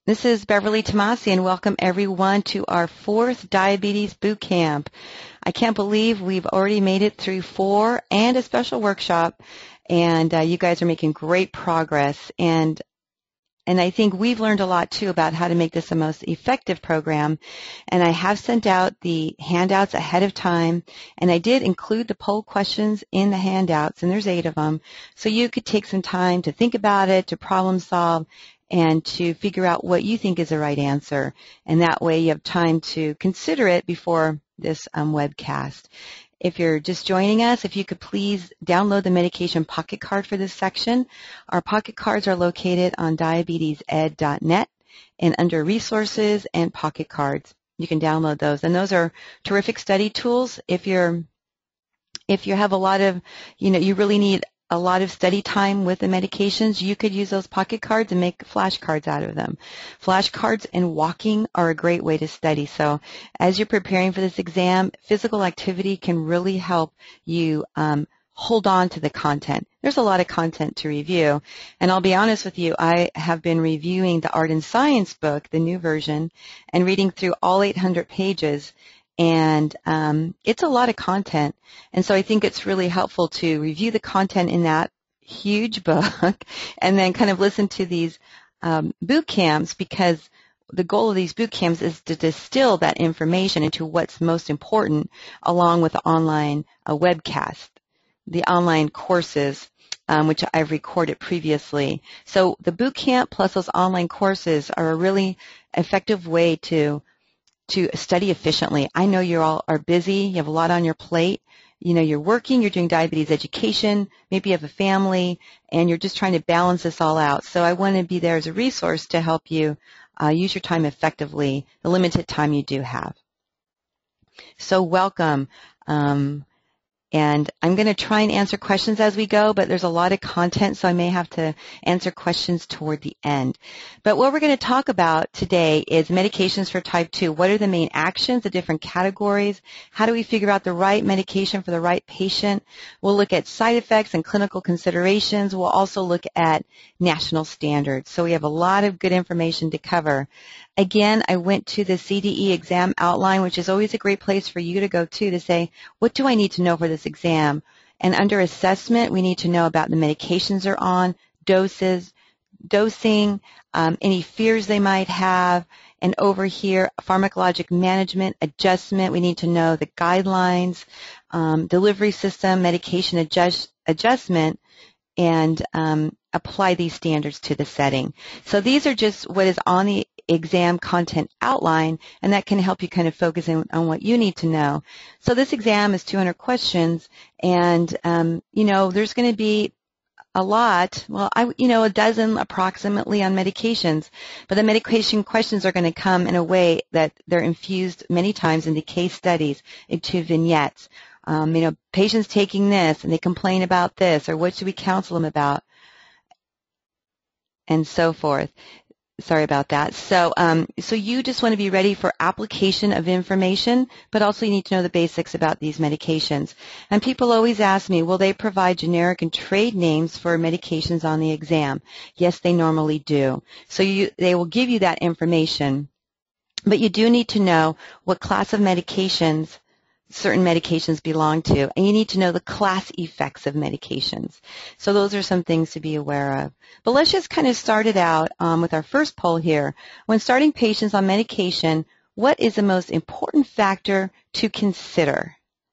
This is Beverly Tomasi, and welcome everyone to our 4th Diabetes Boot Camp. I can't believe we've already made it through 4 and a special workshop, and you guys are making great progress. And I think we've learned a lot, too, about how to make this the most effective program. And I have sent out the handouts ahead of time, and I did include the poll questions in the handouts, and there's 8 of them, so you could take some time to think about it, to problem solve, and to figure out what you think is the right answer. And that way you have time to consider it before this webcast. If you're just joining us, if you could please download the medication pocket card for this section. Our pocket cards are located on diabetesed.net and under resources and pocket cards. You can download those. And those are terrific study tools. If you have a lot of, you really need a lot of study time with the medications, you could use those pocket cards and make flashcards out of them. Flashcards and walking are a great way to study. So as you're preparing for this exam, physical activity can really help you hold on to the content. There's a lot of content to review. And I'll be honest with you, I have been reviewing the Art and Science book, the new version, and reading through all 800 pages. And it's a lot of content, and so I think it's really helpful to review the content in that huge book and then kind of listen to these boot camps, because the goal of these boot camps is to distill that information into what's most important, along with the online webcast, the online courses, which I've recorded previously. So the boot camp plus those online courses are a really effective way to study efficiently. I know you all are busy. You have a lot on your plate. You're working, you're doing diabetes education, maybe you have a family, and you're just trying to balance this all out. So I want to be there as a resource to help you use your time effectively, the limited time you do have. So welcome. And I'm going to try and answer questions as we go, but there's a lot of content, so I may have to answer questions toward the end. But what we're going to talk about today is medications for type 2. What are the main actions, the different categories? How do we figure out the right medication for the right patient? We'll look at side effects and clinical considerations. We'll also look at national standards. So we have a lot of good information to cover. Again, I went to the CDE exam outline, which is always a great place for you to go to say, what do I need to know for this exam? And under assessment, we need to know about the medications they're on, doses, dosing, any fears they might have, and over here, pharmacologic management, adjustment, we need to know the guidelines, delivery system, medication adjustment, and apply these standards to the setting. So these are just what is on the exam content outline, and that can help you kind of focus in on what you need to know. So this exam is 200 questions, and there's going to be a lot, a dozen approximately on medications, but the medication questions are going to come in a way that they're infused many times into case studies, into vignettes. Patients taking this and they complain about this, or what should we counsel them about, and so forth. Sorry about that. So you just want to be ready for application of information, but also you need to know the basics about these medications. And people always ask me, will they provide generic and trade names for medications on the exam? Yes, they normally do. So they will give you that information, but you do need to know what class of medications certain medications belong to, and you need to know the class effects of medications. So those are some things to be aware of. But let's just kind of start it out with our first poll here. When starting patients on medication, what is the most important factor to consider?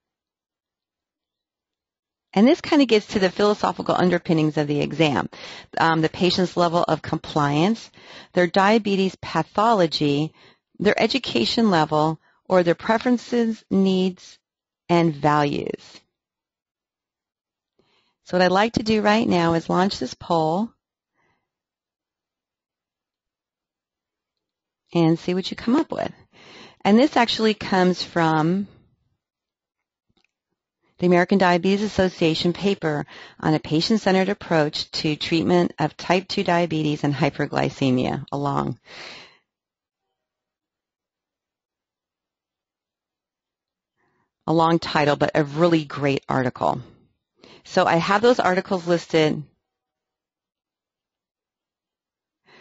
And this kind of gets to the philosophical underpinnings of the exam. The patient's level of compliance, their diabetes pathology, their education level, or their preferences, needs, and values. So what I'd like to do right now is launch this poll and see what you come up with. And this actually comes from the American Diabetes Association paper on a patient-centered approach to treatment of type 2 diabetes and hyperglycemia, a long title, but a really great article. So I have those articles listed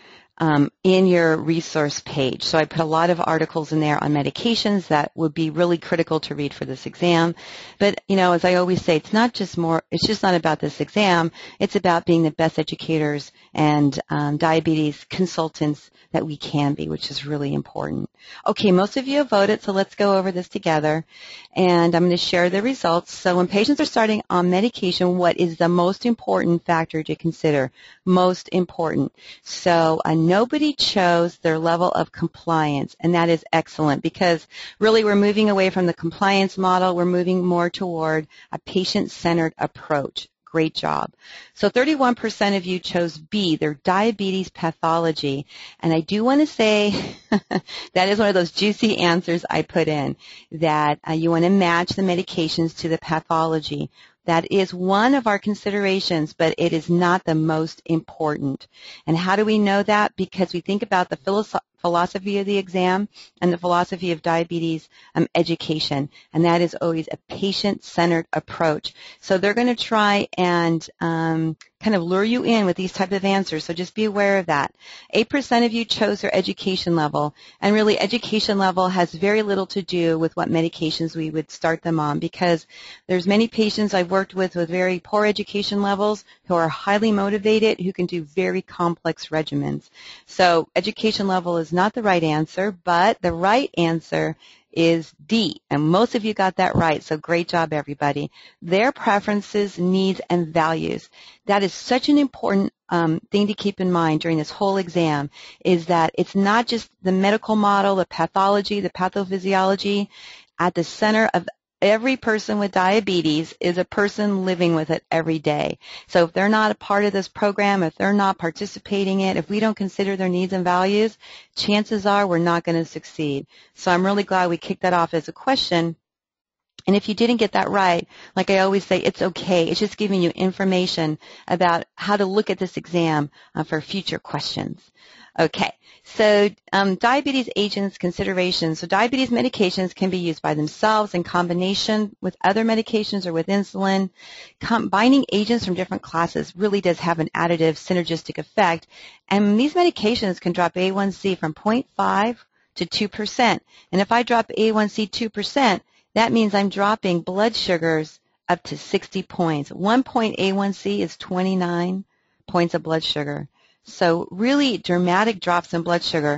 in your resource page. So I put a lot of articles in there on medications that would be really critical to read for this exam. But, as I always say, it's just not about this exam. It's about being the best educators and diabetes consultants that we can be, which is really important. Okay, most of you have voted, so let's go over this together. And I'm going to share the results. So when patients are starting on medication, what is the most important factor to consider? Most important. So nobody chose their level of compliance, and that is excellent because really we're moving away from the compliance model. We're moving more toward a patient-centered approach. Great job. So 31% of you chose B, their diabetes pathology. And I do want to say that is one of those juicy answers I put in, that you want to match the medications to the pathology. That is one of our considerations, but it is not the most important. And how do we know that? Because we think about the philosophy of the exam and the philosophy of diabetes education, and that is always a patient-centered approach. So they're going to try and kind of lure you in with these type of answers, so just be aware of that. 8% of you chose their education level, and really education level has very little to do with what medications we would start them on, because there's many patients I've worked with very poor education levels who are highly motivated, who can do very complex regimens. So education level is not the right answer, but the right answer is D, and most of you got that right, so great job, everybody. Their preferences, needs, and values. That is such an important thing to keep in mind during this whole exam, is that it's not just the medical model, the pathology, the pathophysiology. At the center of every person with diabetes is a person living with it every day. So if they're not a part of this program, if they're not participating in it, if we don't consider their needs and values, chances are we're not going to succeed. So I'm really glad we kicked that off as a question. And if you didn't get that right, like I always say, it's okay. It's just giving you information about how to look at this exam for future questions. Okay, so diabetes agents considerations. So diabetes medications can be used by themselves in combination with other medications or with insulin. Combining agents from different classes really does have an additive synergistic effect. And these medications can drop A1C from 0.5 to 2%. And if I drop A1C 2%, that means I'm dropping blood sugars up to 60 points. 1 point A1C is 29 points of blood sugar. So really dramatic drops in blood sugar.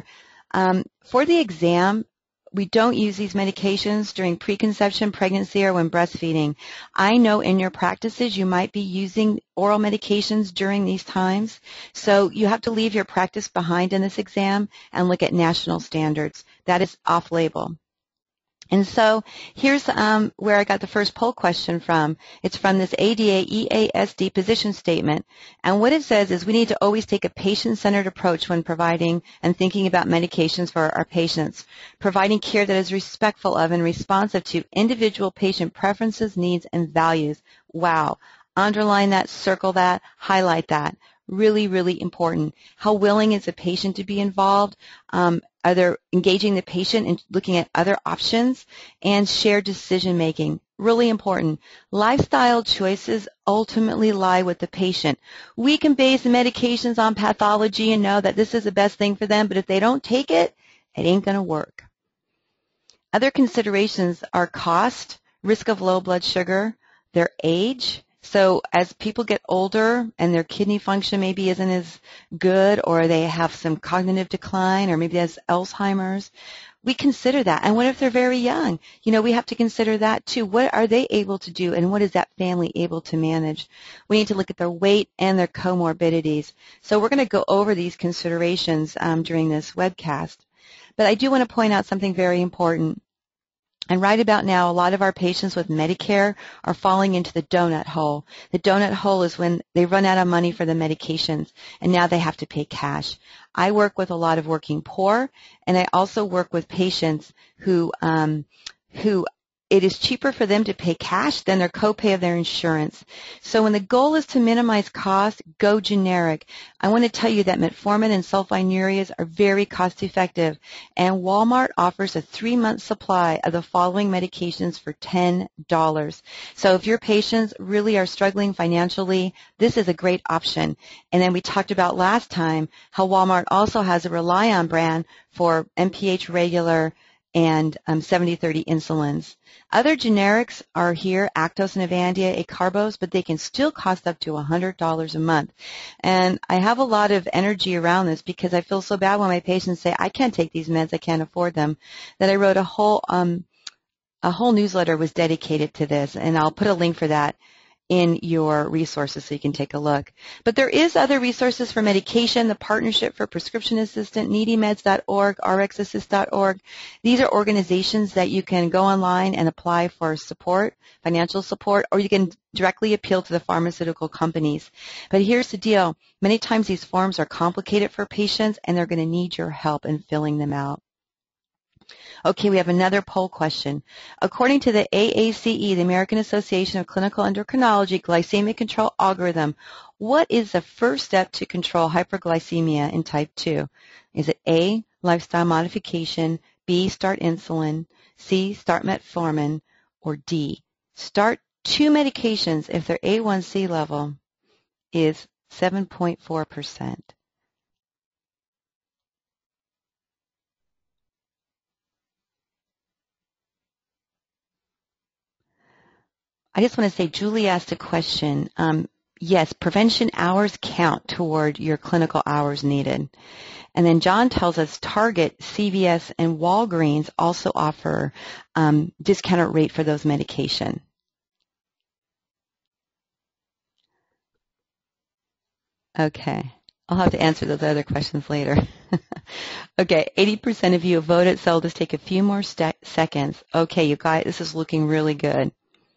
For the exam, we don't use these medications during preconception, pregnancy, or when breastfeeding. I know in your practices you might be using oral medications during these times, so you have to leave your practice behind in this exam and look at national standards. That is off-label. And so here's where I got the first poll question from. It's from this ADA EASD position statement. And what it says is we need to always take a patient-centered approach when providing and thinking about medications for our patients, providing care that is respectful of and responsive to individual patient preferences, needs, and values. Wow. Underline that, circle that, highlight that. Really, really important. How willing is the patient to be involved? Are they engaging the patient and looking at other options? And shared decision making. Really important. Lifestyle choices ultimately lie with the patient. We can base medications on pathology and know that this is the best thing for them, but if they don't take it, it ain't going to work. Other considerations are cost, risk of low blood sugar, their age. So as people get older and their kidney function maybe isn't as good, or they have some cognitive decline, or maybe there's Alzheimer's, we consider that. And what if they're very young? We have to consider that too. What are they able to do, and what is that family able to manage? We need to look at their weight and their comorbidities. So we're going to go over these considerations during this webcast. But I do want to point out something very important. And right about now, a lot of our patients with Medicare are falling into the donut hole. The donut hole is when they run out of money for the medications, and now they have to pay cash. I work with a lot of working poor, and I also work with patients who it is cheaper for them to pay cash than their copay of their insurance. So when the goal is to minimize cost, go generic. I want to tell you that metformin and sulfonylureas are very cost effective, and Walmart offers a 3-month supply of the following medications for $10. So if your patients really are struggling financially, this is a great option. And then we talked about last time how Walmart also has a Relion brand for NPH regular and 70/30 insulins. Other generics are here, Actos and Avandia, Acarbose, but they can still cost up to $100 a month. And I have a lot of energy around this because I feel so bad when my patients say, I can't take these meds, I can't afford them, that I wrote a whole newsletter was dedicated to this, and I'll put a link for that in your resources so you can take a look. But there is other resources for medication, the Partnership for Prescription Assistant, needymeds.org, rxassist.org. These are organizations that you can go online and apply for support, financial support, or you can directly appeal to the pharmaceutical companies. But here's the deal. Many times these forms are complicated for patients, and they're going to need your help in filling them out. Okay, we have another poll question. According to the AACE, the American Association of Clinical Endocrinology Glycemic Control Algorithm, what is the first step to control hyperglycemia in type 2? Is it A, lifestyle modification, B, start insulin, C, start metformin, or D, start 2 medications if their A1C level is 7.4%? I just want to say, Julie asked a question. Yes, prevention hours count toward your clinical hours needed. And then John tells us Target, CVS, and Walgreens also offer discounted rate for those medication. Okay. I'll have to answer those other questions later. Okay, 80% of you have voted, so I'll just take a few more seconds. Okay, you guys, this is looking really good.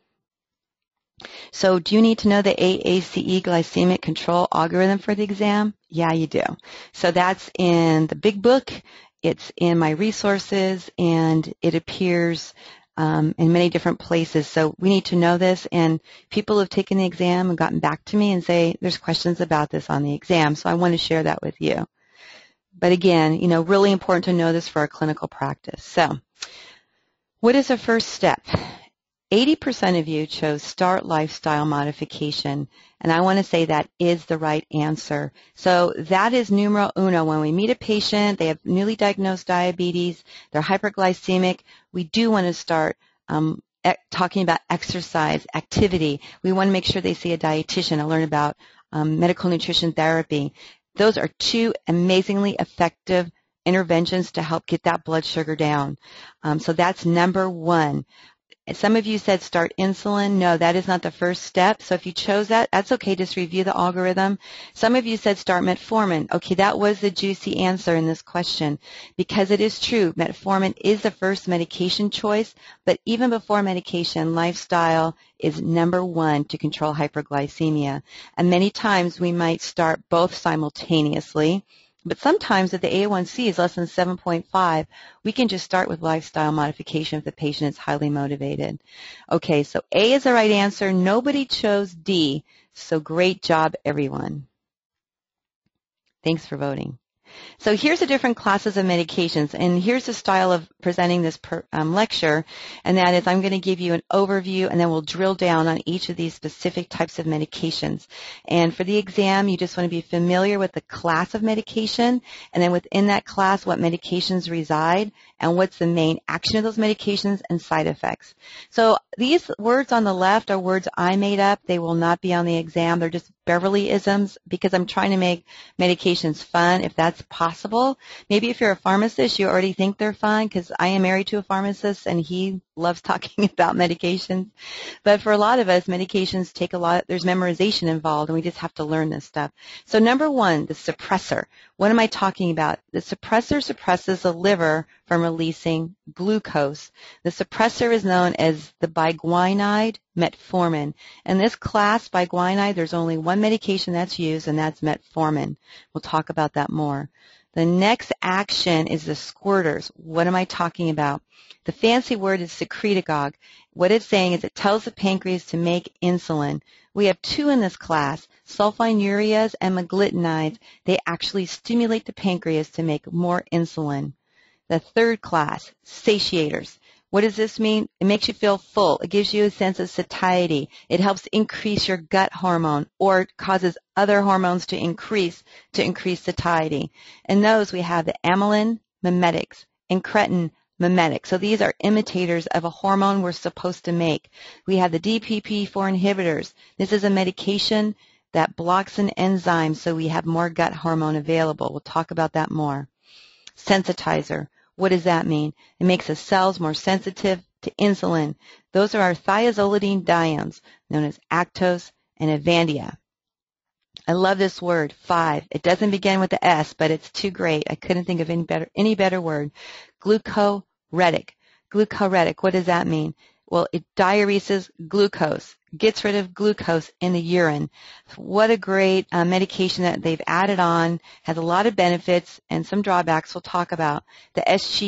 So do you need to know the AACE glycemic control algorithm for the exam? Yeah, you do. So that's in the big book, it's in my resources, and it appears in many different places. So we need to know this, and people have taken the exam and gotten back to me and say there's questions about this on the exam, so I want to share that with you. But again, really important to know this for our clinical practice. So what is the first step? 80% of you chose start lifestyle modification, and I want to say that is the right answer. So that is numero uno. When we meet a patient, they have newly diagnosed diabetes, they're hyperglycemic, we do want to start talking about exercise, activity. We want to make sure they see a dietitian and learn about medical nutrition therapy. Those are 2 amazingly effective interventions to help get that blood sugar down. So that's number 1. Some of you said start insulin. No, that is not the first step. So if you chose that, that's okay. Just review the algorithm. Some of you said start metformin. Okay, that was the juicy answer in this question because it is true. Metformin is the first medication choice, but even before medication, lifestyle is number 1 to control hyperglycemia. And many times we might start both simultaneously. But sometimes if the A1C is less than 7.5, we can just start with lifestyle modification if the patient is highly motivated. Okay, so A is the right answer. Nobody chose D, so great job, everyone. Thanks for voting. So here's the different classes of medications, and here's the style of presenting this lecture, and that is I'm going to give you an overview, and then we'll drill down on each of these specific types of medications. And for the exam, you just want to be familiar with the class of medication, and then within that class, what medications reside, and what's the main action of those medications and side effects. So these words on the left are words I made up. They will not be on the exam. They're just Beverly-isms because I'm trying to make medications fun if that's possible. Maybe if you're a pharmacist, you already think they're fun because I am married to a pharmacist and he loves talking about medications. But for a lot of us, medications take a lot, there's memorization involved and we just have to learn this stuff. So number 1, the suppressor. What am I talking about? The suppressor suppresses the liver from releasing glucose. The suppressor is known as the biguanide metformin. In this class, biguanide, there's only one medication that's used, and that's metformin. We'll talk about that more. The next action is the squirters. What am I talking about? The fancy word is secretagogue. What it's saying is it tells the pancreas to make insulin. We have two in this class, sulfonylureas and meglitinides. They actually stimulate the pancreas to make more insulin. The third class, satiators. What does this mean? It makes you feel full. It gives you a sense of satiety. It helps increase your gut hormone, or causes other hormones to increase satiety. In those, we have the amylin mimetics, incretin mimetics. So these are imitators of a hormone we're supposed to make. We have the DPP-4 inhibitors. This is a medication that blocks an enzyme so we have more gut hormone available. We'll talk about that more. Sensitizer. What does that mean? It makes the cells more sensitive to insulin. Those are our thiazolidinediones, known as Actos and Avandia. I love this word, 5. It doesn't begin with the S, but it's too great. I couldn't think of any better word. Glucoretic. Glucoretic, what does that mean? Well, it diureses glucose, gets rid of glucose in the urine. What a great medication that they've added on, has a lot of benefits and some drawbacks we'll talk about. The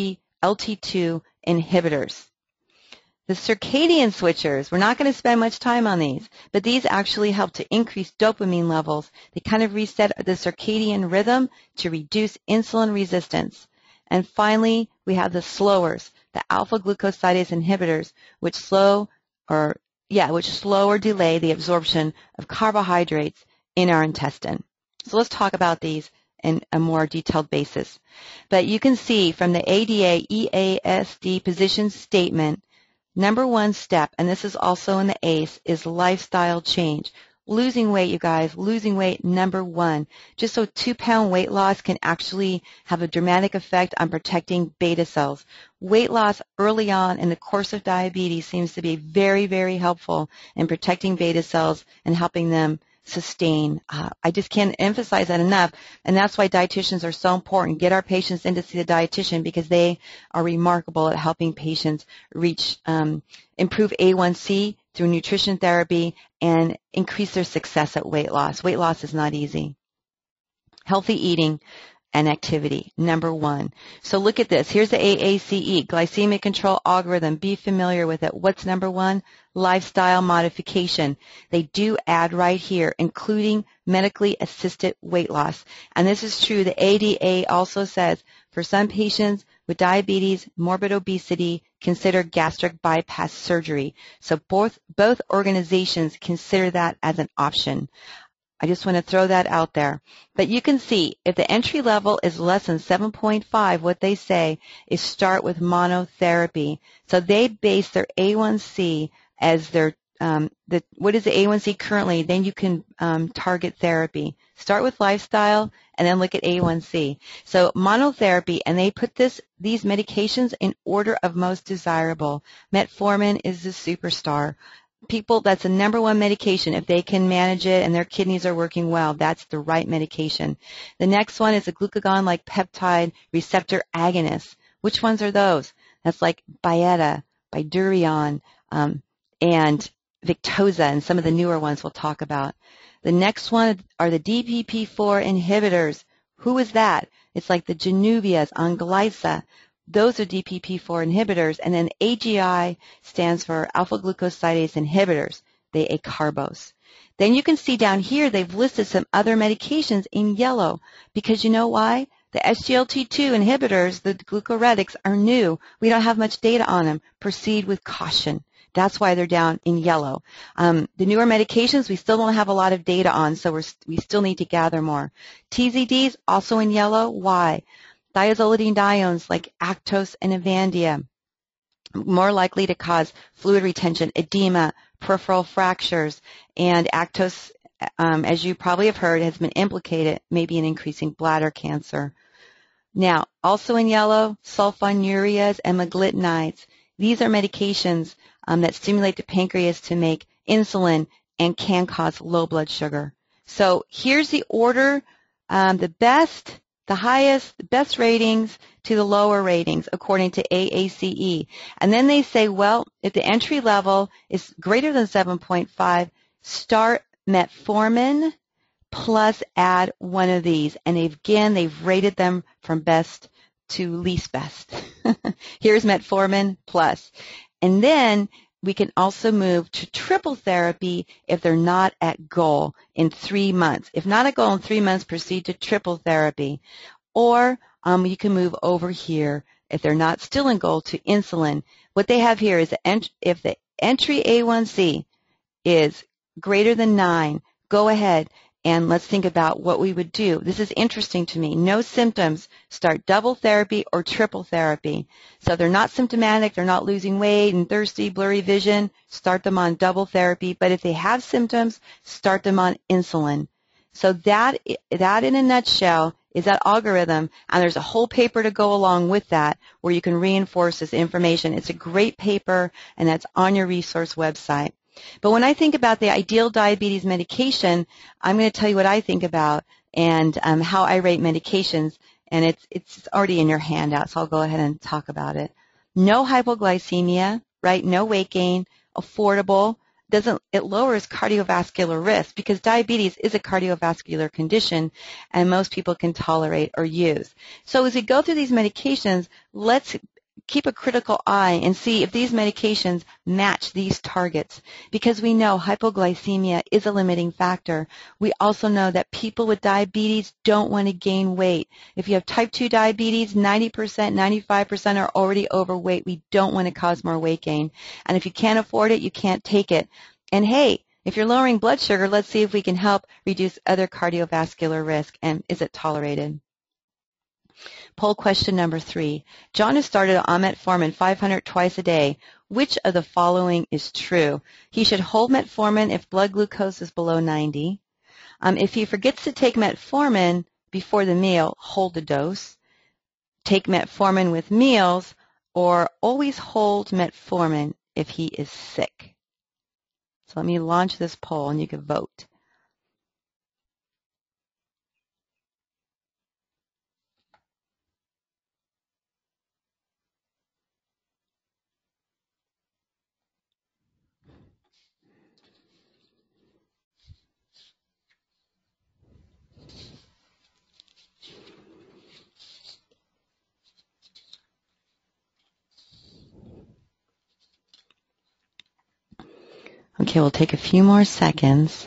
SGLT2 inhibitors. The circadian switchers, we're not going to spend much time on these, but these actually help to increase dopamine levels. They kind of reset the circadian rhythm to reduce insulin resistance. And finally, we have the slowers, the alpha-glucosidase inhibitors, which slow or delay the absorption of carbohydrates in our intestine. So let's talk about these in a more detailed basis. But you can see from the ADA EASD position statement, number 1 step, and this is also in the ACE, is lifestyle change. Losing weight, you guys, losing weight, number 1. Just so 2-pound weight loss can actually have a dramatic effect on protecting beta cells. Weight loss early on in the course of diabetes seems to be very, very helpful in protecting beta cells and helping them sustain. I just can't emphasize that enough, and that's why dietitians are so important. Get our patients in to see the dietitian because they are remarkable at helping patients reach, improve A1C through nutrition therapy and increase their success at weight loss. Weight loss is not easy. Healthy eating and activity, number 1. So look at this. Here's the AACE, glycemic control algorithm. Be familiar with it. What's number 1? Lifestyle modification. They do add right here, including medically assisted weight loss. And this is true. The ADA also says for some patients with diabetes, morbid obesity, consider gastric bypass surgery. So both organizations consider that as an option. I just want to throw that out there. But you can see if the entry level is less than 7.5, what they say is start with monotherapy. So they base their A1C as their, what is the A1C currently? Then you can target therapy. Start with lifestyle and then look at A1C. So monotherapy, and they put these medications in order of most desirable. Metformin is the superstar. People, that's the number 1 medication. If they can manage it and their kidneys are working well, that's the right medication. The next one is a glucagon-like peptide receptor agonist. Which ones are those? That's like Byetta, Bydureon, and Victoza, and some of the newer ones we'll talk about. The next one are the DPP-4 inhibitors. Who is that? It's like the Januvias, Onglyza. Those are DPP-4 inhibitors, and then AGI stands for alpha-glucosidase inhibitors, the acarbose. Then you can see down here they've listed some other medications in yellow because you know why? The SGLT2 inhibitors, the glucoretics, are new. We don't have much data on them. Proceed with caution. That's why they're down in yellow. The newer medications we still don't have a lot of data on, so we still need to gather more. TZDs also in yellow. Why? Thiazolidinediones like Actos and Avandia, more likely to cause fluid retention, edema, peripheral fractures, and Actos, as you probably have heard, has been implicated maybe in increasing bladder cancer. Now, also in yellow, sulfonylureas and meglitinides. These are medications that stimulate the pancreas to make insulin and can cause low blood sugar. So here's the order, the best, the highest, the best ratings to the lower ratings according to AACE. And then they say, well, if the entry level is greater than 7.5, start metformin plus add one of these. And they've rated them from best to least best. Here's metformin plus. And then we can also move to triple therapy if they're not at goal in 3 months. If not at goal in 3 months, proceed to triple therapy. Or you can move over here if they're not still in goal to insulin. What they have here is if the entry A1C is greater than 9, go ahead and let's think about what we would do. This is interesting to me. No symptoms, start double therapy or triple therapy. So if they're not symptomatic, they're not losing weight and thirsty, blurry vision, start them on double therapy. But if they have symptoms, start them on insulin. So that in a nutshell is that algorithm, and there's a whole paper to go along with that where you can reinforce this information. It's a great paper, and that's on your resource website. But when I think about the ideal diabetes medication, I'm going to tell you what I think about and how I rate medications, and it's already in your handout, so I'll go ahead and talk about it. No hypoglycemia, right? No weight gain, affordable. It lowers cardiovascular risk because diabetes is a cardiovascular condition and most people can tolerate or use. So as we go through these medications, let's keep a critical eye and see if these medications match these targets because we know hypoglycemia is a limiting factor. We also know that people with diabetes don't want to gain weight. If you have type 2 diabetes, 90%, 95% are already overweight. We don't want to cause more weight gain. And if you can't afford it, you can't take it. And hey, if you're lowering blood sugar, let's see if we can help reduce other cardiovascular risk and is it tolerated? Poll question number 3. John has started on metformin 500 twice a day. Which of the following is true? He should hold metformin if blood glucose is below 90. If he forgets to take metformin before the meal, hold the dose. Take metformin with meals, or always hold metformin if he is sick. So let me launch this poll and you can vote. Okay, we'll take a few more seconds.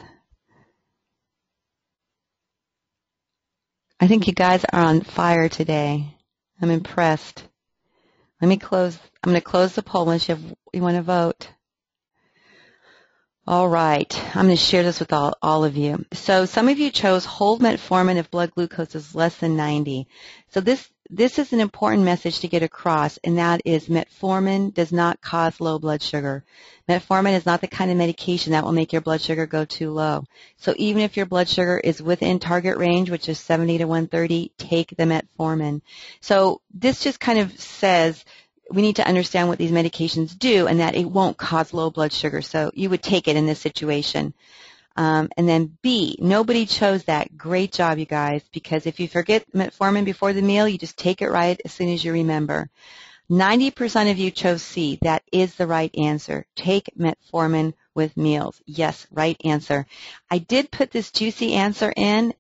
I think you guys are on fire today. I'm impressed. I'm going to close the poll unless you want to vote. All right. I'm going to share this with all of you. So some of you chose hold metformin if blood glucose is less than 90. So this is an important message to get across, and that is metformin does not cause low blood sugar. Metformin is not the kind of medication that will make your blood sugar go too low. So even if your blood sugar is within target range, which is 70 to 130, take the metformin. So this just kind of says we need to understand what these medications do and that it won't cause low blood sugar. So you would take it in this situation. And then B, nobody chose that. Great job, you guys, because if you forget metformin before the meal, you just take it right as soon as you remember. 90% of you chose C. That is the right answer. Take metformin with meals. Yes, right answer. I did put this juicy answer in.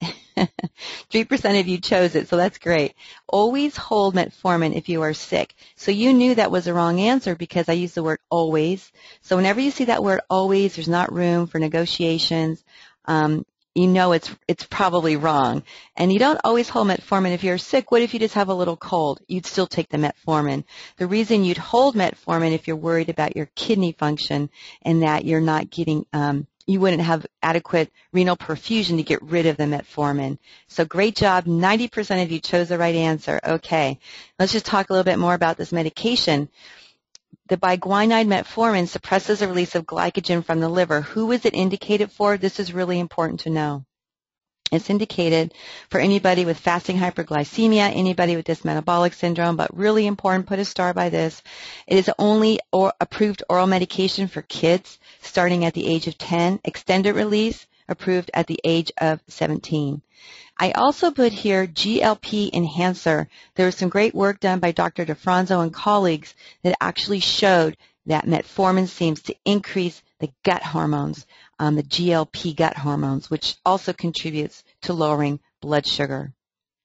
3% of you chose it, so that's great. Always hold metformin if you are sick. So you knew that was the wrong answer because I used the word always. So whenever you see that word always, there's not room for negotiations. You know it's probably wrong. And you don't always hold metformin if you're sick. What if you just have a little cold? You'd still take the metformin. The reason you'd hold metformin if you're worried about your kidney function and that you're not getting, you wouldn't have adequate renal perfusion to get rid of the metformin. So great job. 90% of you chose the right answer. Okay. Let's just talk a little bit more about this medication. The biguanide metformin suppresses the release of glycogen from the liver. Who is it indicated for? This is really important to know. It's indicated for anybody with fasting hyperglycemia, anybody with this metabolic syndrome, but really important, put a star by this. It is the only approved oral medication for kids starting at the age of 10, extended release, approved at the age of 17. I also put here GLP enhancer. There was some great work done by Dr. DeFranzo and colleagues that actually showed that metformin seems to increase the gut hormones. the GLP gut hormones, which also contributes to lowering blood sugar.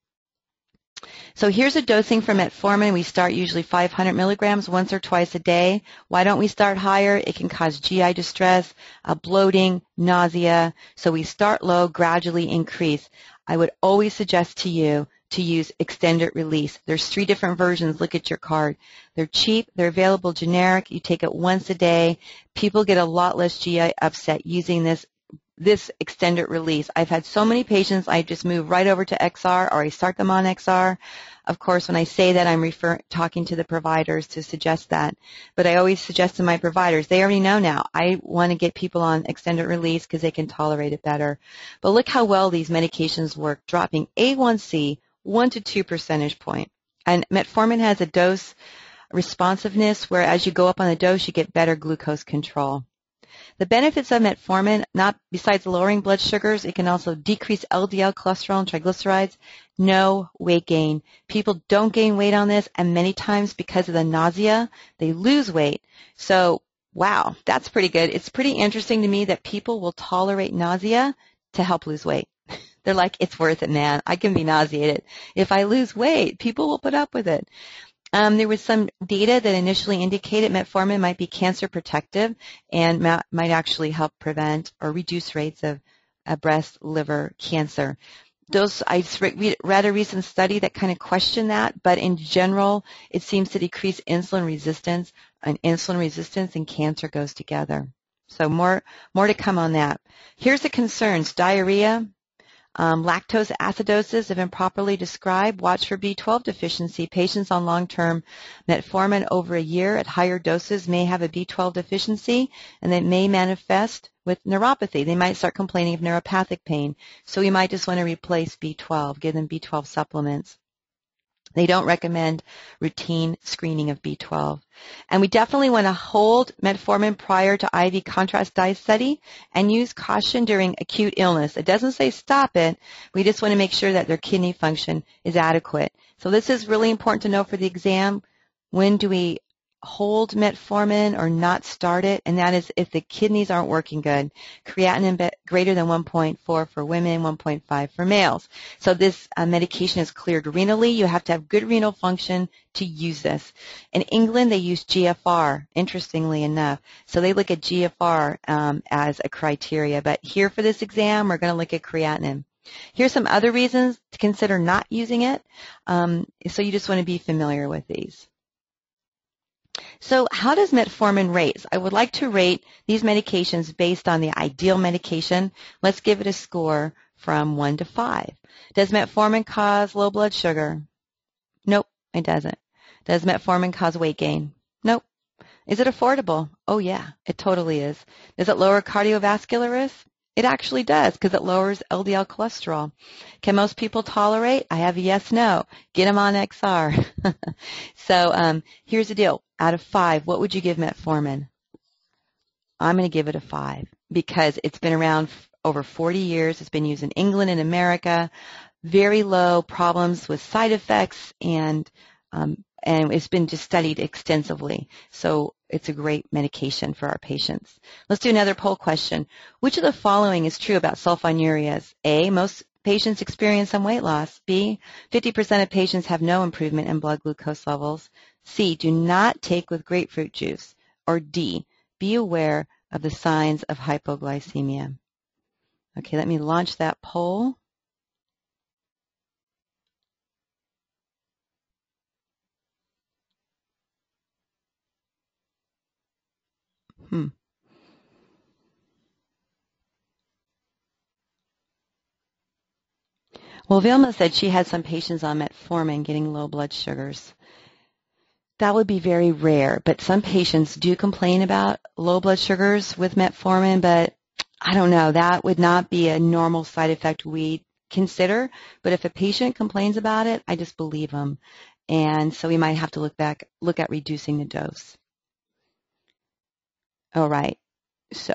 So here's a dosing for metformin. We start usually 500 milligrams once or twice a day. Why don't we start higher? It can cause GI distress, bloating, nausea. So we start low, gradually increase. I would always suggest to you to use extended release. There's 3 different versions. Look at your card. They're cheap. They're available generic. You take it once a day. People get a lot less GI upset using this extended release. I've had so many patients, I just move right over to XR or I start them on XR. Of course, when I say that, I'm talking to the providers to suggest that. But I always suggest to my providers, they already know now, I want to get people on extended release because they can tolerate it better. But look how well these medications work, dropping A1C 1 to 2 percentage point. And metformin has a dose responsiveness where as you go up on the dose, you get better glucose control. The benefits of metformin, not besides lowering blood sugars, it can also decrease LDL cholesterol and triglycerides. No weight gain. People don't gain weight on this, and many times because of the nausea, they lose weight. So, wow, that's pretty good. It's pretty interesting to me that people will tolerate nausea to help lose weight. They're like, it's worth it, man. I can be nauseated. If I lose weight, people will put up with it. There was some data that initially indicated metformin might be cancer protective and might actually help prevent or reduce rates of breast, liver cancer. I read a recent study that kind of questioned that, but in general, it seems to decrease insulin resistance, and insulin resistance and cancer goes together. So more to come on that. Here's the concerns: diarrhea. Lactose acidosis, if improperly described. Watch for B12 deficiency. Patients on long-term metformin over a year at higher doses may have a B12 deficiency, and they may manifest with neuropathy. They might start complaining of neuropathic pain. So we might just want to replace B12, give them B12 supplements. They don't recommend routine screening of B12. And we definitely want to hold metformin prior to IV contrast dye study and use caution during acute illness. It doesn't say stop it. We just want to make sure that their kidney function is adequate. So this is really important to know for the exam. When do we hold metformin or not start it? And that is if the kidneys aren't working good. Creatinine greater than 1.4 for women, 1.5 for males. So this medication is cleared renally. You have to have good renal function to use this. In England, they use GFR, interestingly enough. So they look at GFR as a criteria. But here for this exam, we're going to look at creatinine. Here's some other reasons to consider not using it. So you just want to be familiar with these. So how does metformin rate? I would like to rate these medications based on the ideal medication. Let's give it a score from 1 to 5. Does metformin cause low blood sugar? Nope, it doesn't. Does metformin cause weight gain? Nope. Is it affordable? Oh yeah, it totally is. Does it lower cardiovascular risk? It actually does because it lowers LDL cholesterol. Can most people tolerate? I have a yes, no. Get them on XR. So here's the deal. Out of 5, what would you give metformin? I'm going to give it a 5 because it's been around over 40 years. It's been used in England and America. Very low problems with side effects, and it's been just studied extensively. So it's a great medication for our patients. Let's do another poll question. Which of the following is true about sulfonylureas? A, most patients experience some weight loss. B, 50% of patients have no improvement in blood glucose levels. C, do not take with grapefruit juice. Or D, be aware of the signs of hypoglycemia. Okay, let me launch that poll. Well, Vilma said she had some patients on metformin getting low blood sugars. That would be very rare, but some patients do complain about low blood sugars with metformin, but I don't know, that would not be a normal side effect we'd consider. But if a patient complains about it, I just believe them. And so we might have to look at reducing the dose. All right. So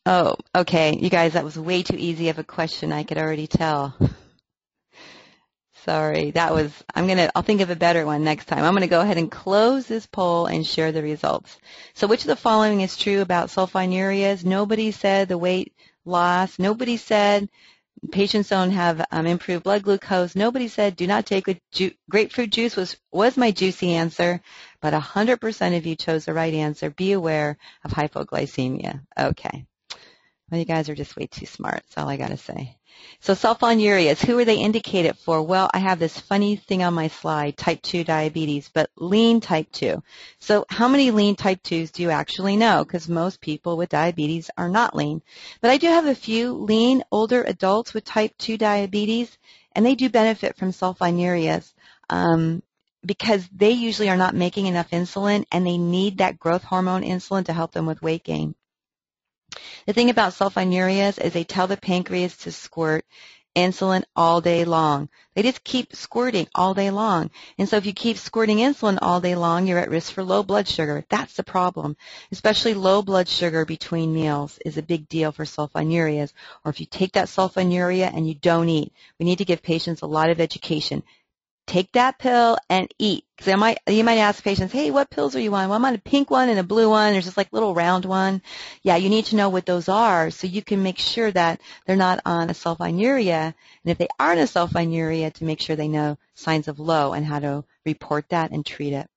okay, you guys, that was way too easy of a question, I could already tell. Sorry, I'll think of a better one next time. I'm going to go ahead and close this poll and share the results. So which of the following is true about sulfonylureas? Nobody said the weight loss. Nobody said patients don't have improved blood glucose. Nobody said do not take grapefruit juice was my juicy answer, but 100% of you chose the right answer. Be aware of hypoglycemia. Okay. Well, you guys are just way too smart. That's all I got to say. So sulfonylureas, who are they indicated for? Well, I have this funny thing on my slide, type 2 diabetes, but lean type 2. So how many lean type 2s do you actually know? Because most people with diabetes are not lean. But I do have a few lean older adults with type 2 diabetes, and they do benefit from sulfonylureas because they usually are not making enough insulin, and they need that growth hormone insulin to help them with weight gain. The thing about sulfonylureas is they tell the pancreas to squirt insulin all day long. They just keep squirting all day long. And so if you keep squirting insulin all day long, you're at risk for low blood sugar. That's the problem. Especially low blood sugar between meals is a big deal for sulfonylureas. Or if you take that sulfonylurea and you don't eat, we need to give patients a lot of education. Take that pill and eat. Because you might ask patients, hey, what pills are you on? Well, I'm on a pink one and a blue one. There's just like little round one. Yeah, you need to know what those are so you can make sure that they're not on a sulfonylurea. And if they are on a sulfonylurea, to make sure they know signs of low and how to report that and treat it.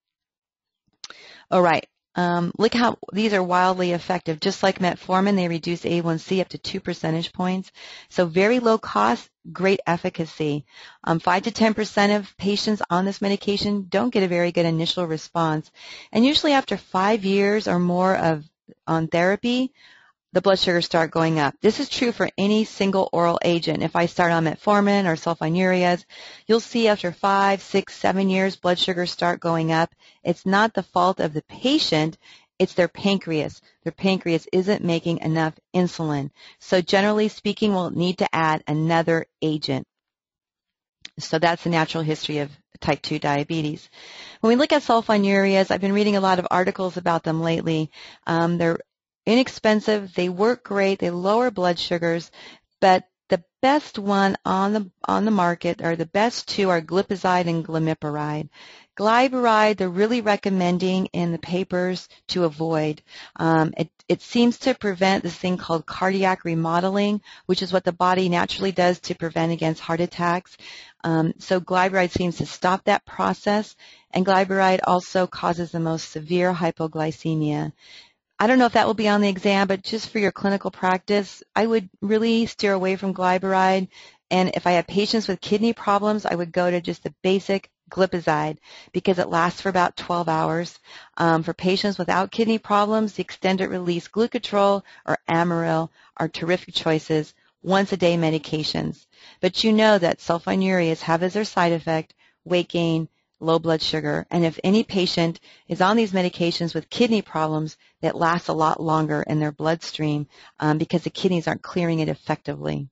All right. Look how these are wildly effective. Just like metformin, they reduce A1C up to 2 percentage points. So very low cost, great efficacy. 5 to 10% of patients on this medication don't get a very good initial response. And usually after 5 years or more on therapy, the blood sugars start going up. This is true for any single oral agent. If I start on metformin or sulfonylureas, you'll see after 5, 6, 7 years, blood sugars start going up. It's not the fault of the patient, it's their pancreas. Their pancreas isn't making enough insulin. So generally speaking, we'll need to add another agent. So that's the natural history of type 2 diabetes. When we look at sulfonylureas, I've been reading a lot of articles about them lately. They're inexpensive, they work great, they lower blood sugars, but the best one on the market, or the best two, are glipizide and glimepiride. Glyburide, they're really recommending in the papers to avoid. It seems to prevent this thing called cardiac remodeling, which is what the body naturally does to prevent against heart attacks. So glyburide seems to stop that process, and glyburide also causes the most severe hypoglycemia. I don't know if that will be on the exam, but just for your clinical practice, I would really steer away from glyburide. And if I have patients with kidney problems, I would go to just the basic glipizide because it lasts for about 12 hours. For patients without kidney problems, the extended release glucotrol or Amaryl are terrific choices, once-a-day medications. But you know that sulfonylureas have as their side effect weight gain, low blood sugar, and if any patient is on these medications with kidney problems, that lasts a lot longer in their bloodstream because the kidneys aren't clearing it effectively.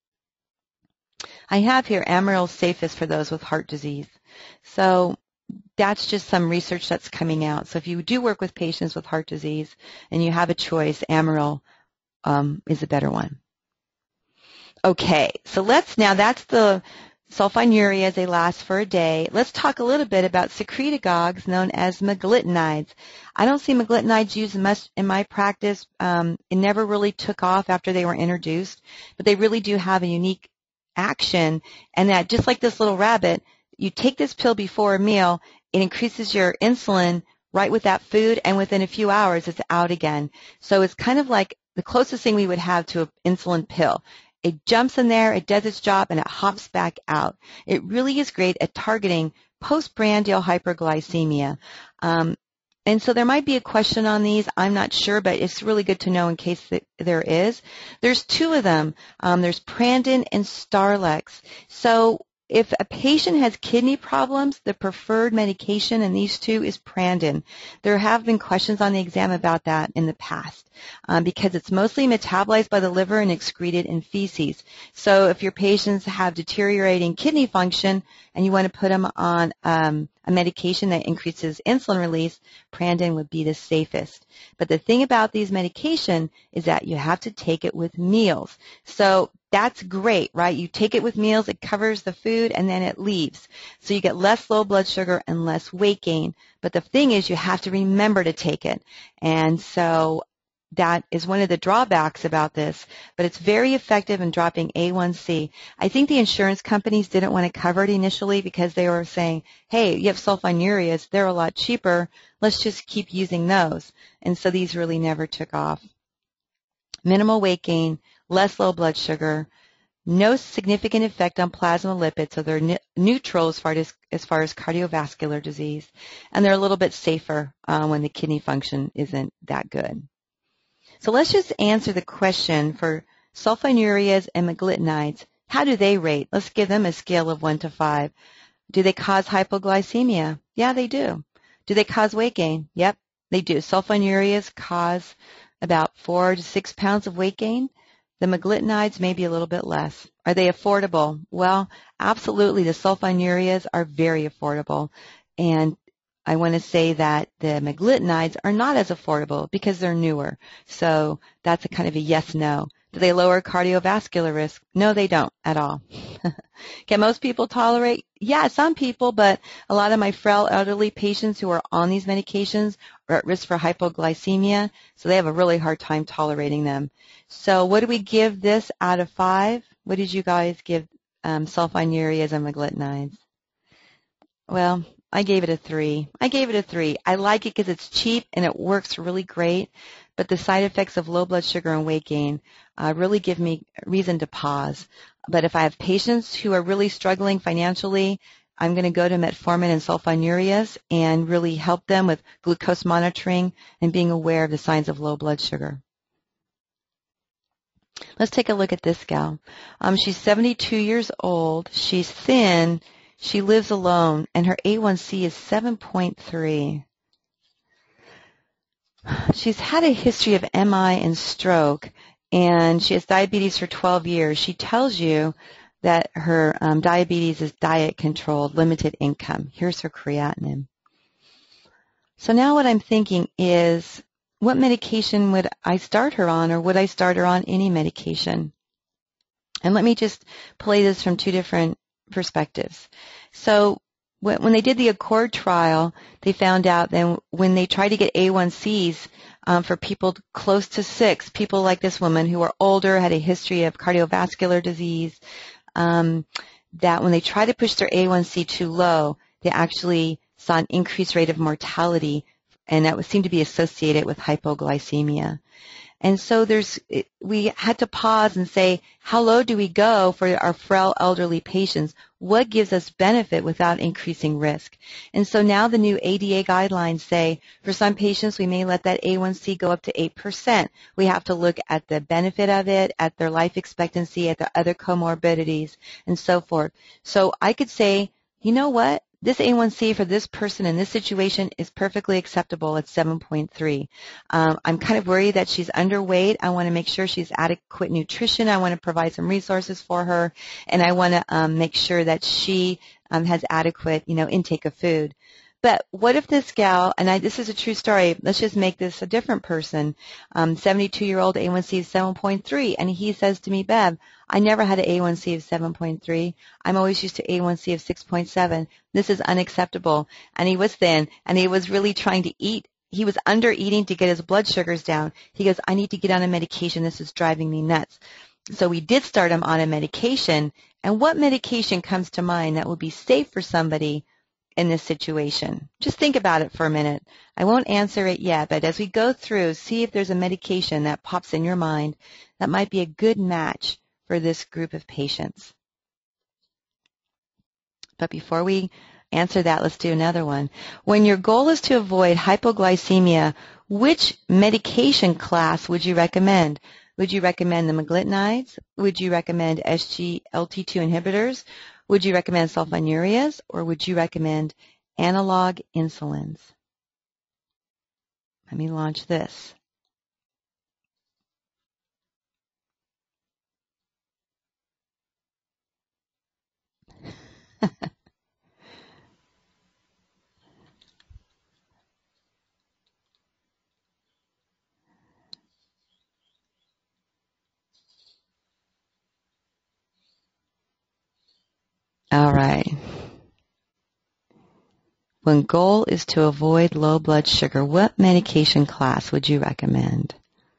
I have here Amaryl safest for those with heart disease. So that's just some research that's coming out. So if you do work with patients with heart disease and you have a choice, Amaryl is a better one. Okay, so that's the sulfonylureas, they last for a day. Let's talk a little bit about secretagogues known as meglitinides. I don't see meglitinides used much in my practice. It never really took off after they were introduced, but they really do have a unique action, and that just like this little rabbit, you take this pill before a meal, it increases your insulin right with that food, and within a few hours it's out again. So it's kind of like the closest thing we would have to an insulin pill. It jumps in there, it does its job, and it hops back out. It really is great at targeting postprandial hyperglycemia. And so there might be a question on these. I'm not sure, but it's really good to know in case there is. There's two of them. There's Prandin and Starlex. So if a patient has kidney problems, the preferred medication in these two is Prandin. There have been questions on the exam about that in the past because it's mostly metabolized by the liver and excreted in feces. So if your patients have deteriorating kidney function and you want to put them on a medication that increases insulin release, Prandin would be the safest. But the thing about these medication is that you have to take it with meals. So that's great, right? You take it with meals, it covers the food, and then it leaves. So you get less low blood sugar and less weight gain. But the thing is, you have to remember to take it. And so that is one of the drawbacks about this, but it's very effective in dropping A1C. I think the insurance companies didn't want to cover it initially because they were saying, hey, you have sulfonylureas, they're a lot cheaper, let's just keep using those. And so these really never took off. Minimal weight gain, less low blood sugar, no significant effect on plasma lipids, so they're neutral as far as cardiovascular disease, and they're a little bit safer when the kidney function isn't that good. So let's just answer the question for sulfonylureas and meglitinides. How do they rate? Let's give them a scale of 1 to 5. Do they cause hypoglycemia? Yeah, they do. Do they cause weight gain? Yep, they do. Sulfonylureas cause about 4 to 6 pounds of weight gain. The meglitinides may be a little bit less. Are they affordable? Well, absolutely. The sulfonylureas are very affordable. And I want to say that the meglitinides are not as affordable because they're newer. So that's a kind of a yes-no. Do they lower cardiovascular risk? No, they don't at all. Can most people tolerate? Yeah, some people, but a lot of my frail elderly patients who are on these medications are at risk for hypoglycemia, so they have a really hard time tolerating them. So what do we give this out of 5? What did you guys give sulfonylureas and meglitinides? Well, I gave it a 3. I gave it a 3. I like it because it's cheap and it works really great, but the side effects of low blood sugar and weight gain really give me reason to pause. But if I have patients who are really struggling financially, I'm going to go to metformin and sulfonylureas and really help them with glucose monitoring and being aware of the signs of low blood sugar. Let's take a look at this gal. She's 72 years old. She's thin. She lives alone, and her A1C is 7.3. She's had a history of MI and stroke, and she has diabetes for 12 years. She tells you that her diabetes is diet-controlled, limited income. Here's her creatinine. So now what I'm thinking is, what medication would I start her on, or would I start her on any medication? And let me just play this from 2 different perspectives. So when they did the ACCORD trial, they found out that when they tried to get A1Cs for people close to 6, people like this woman who are older, had a history of cardiovascular disease, that when they tried to push their A1C too low, they actually saw an increased rate of mortality, and that seemed to be associated with hypoglycemia. And so we had to pause and say, how low do we go for our frail elderly patients? What gives us benefit without increasing risk? And so now the new ADA guidelines say, for some patients, we may let that A1C go up to 8%. We have to look at the benefit of it, at their life expectancy, at the other comorbidities, and so forth. So I could say, you know what? This A1C for this person in this situation is perfectly acceptable at 7.3. I'm kind of worried that she's underweight. I want to make sure she's adequate nutrition. I want to provide some resources for her, and I want to make sure that she has adequate, intake of food. But what if this gal, and this is a true story, let's just make this a different person, 72-year-old A1C is 7.3, and he says to me, Bev, I never had an A1C of 7.3. I'm always used to A1C of 6.7. This is unacceptable. And he was thin, and he was really trying to eat. He was under eating to get his blood sugars down. He goes, I need to get on a medication. This is driving me nuts. So we did start him on a medication. And what medication comes to mind that would be safe for somebody in this situation? Just think about it for a minute. I won't answer it yet, but as we go through, see if there's a medication that pops in your mind that might be a good match for this group of patients. But before we answer that, let's do another one. When your goal is to avoid hypoglycemia, which medication class would you recommend? Would you recommend the meglitinides? Would you recommend SGLT2 inhibitors? Would you recommend sulfonylureas, or would you recommend analog insulins? Let me launch this. All right. When goal is to avoid low blood sugar, what medication class would you recommend?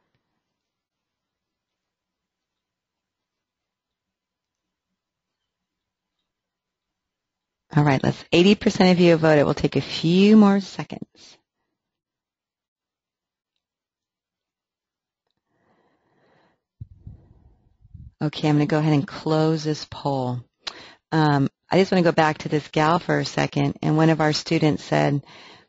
All right, 80% of you have voted. We'll take a few more seconds. Okay, I'm going to go ahead and close this poll. I just want to go back to this gal for a second, and one of our students said,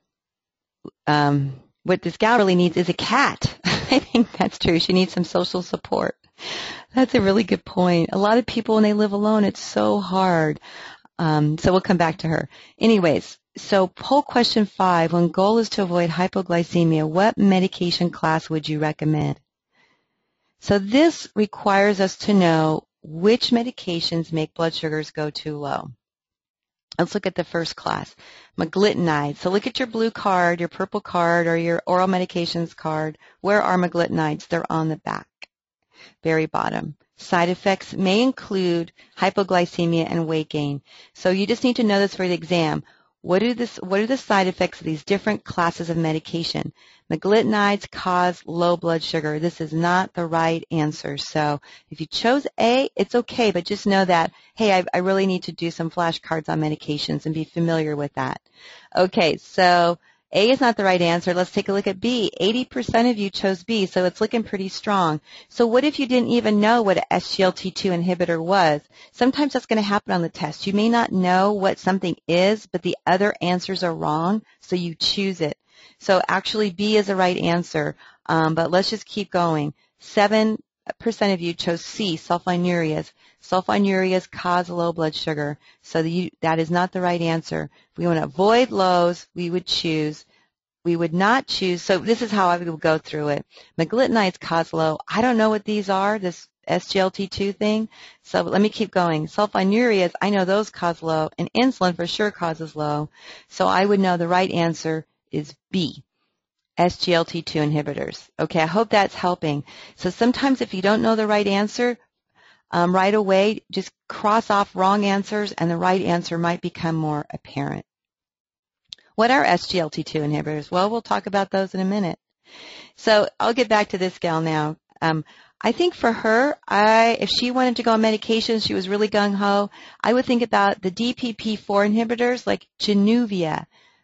what this gal really needs is a cat. I think that's true. She needs some social support. That's a really good point. A lot of people, when they live alone, it's so hard. So we'll come back to her. Anyways, so poll question 5, when goal is to avoid hypoglycemia, what medication class would you recommend? So this requires us to know which medications make blood sugars go too low. Let's look at the first class, meglitinides. So look at your blue card, your purple card, or your oral medications card. Where are meglitinides? They're on the back, very bottom. Side effects may include hypoglycemia and weight gain. So you just need to know this for the exam. What are the side effects of these different classes of medication? Meglitinides cause low blood sugar. This is not the right answer. So if you chose A, it's okay, but just know that, hey, I really need to do some flashcards on medications and be familiar with that. Okay, so A is not the right answer. Let's take a look at B. 80% of you chose B, so it's looking pretty strong. So what if you didn't even know what an SGLT2 inhibitor was? Sometimes that's going to happen on the test. You may not know what something is, but the other answers are wrong, so you choose it. So actually B is the right answer, but let's just keep going. 7% of you chose C, sulfonylureas. Sulfonylureas cause low blood sugar, so that is not the right answer. If we want to avoid lows, we would not choose, so this is how I would go through it. Meglitinides cause low. I don't know what these are, this SGLT2 thing, so let me keep going. Sulfonylureas, I know those cause low, and insulin for sure causes low, so I would know the right answer is B, SGLT2 inhibitors. Okay, I hope that's helping. So sometimes if you don't know the right answer, right away, just cross off wrong answers and the right answer might become more apparent. What are SGLT2 inhibitors? Well, we'll talk about those in a minute. So I'll get back to this gal now. I think for her, if she wanted to go on medications, she was really gung-ho, I would think about the DPP-4 inhibitors like Januvia,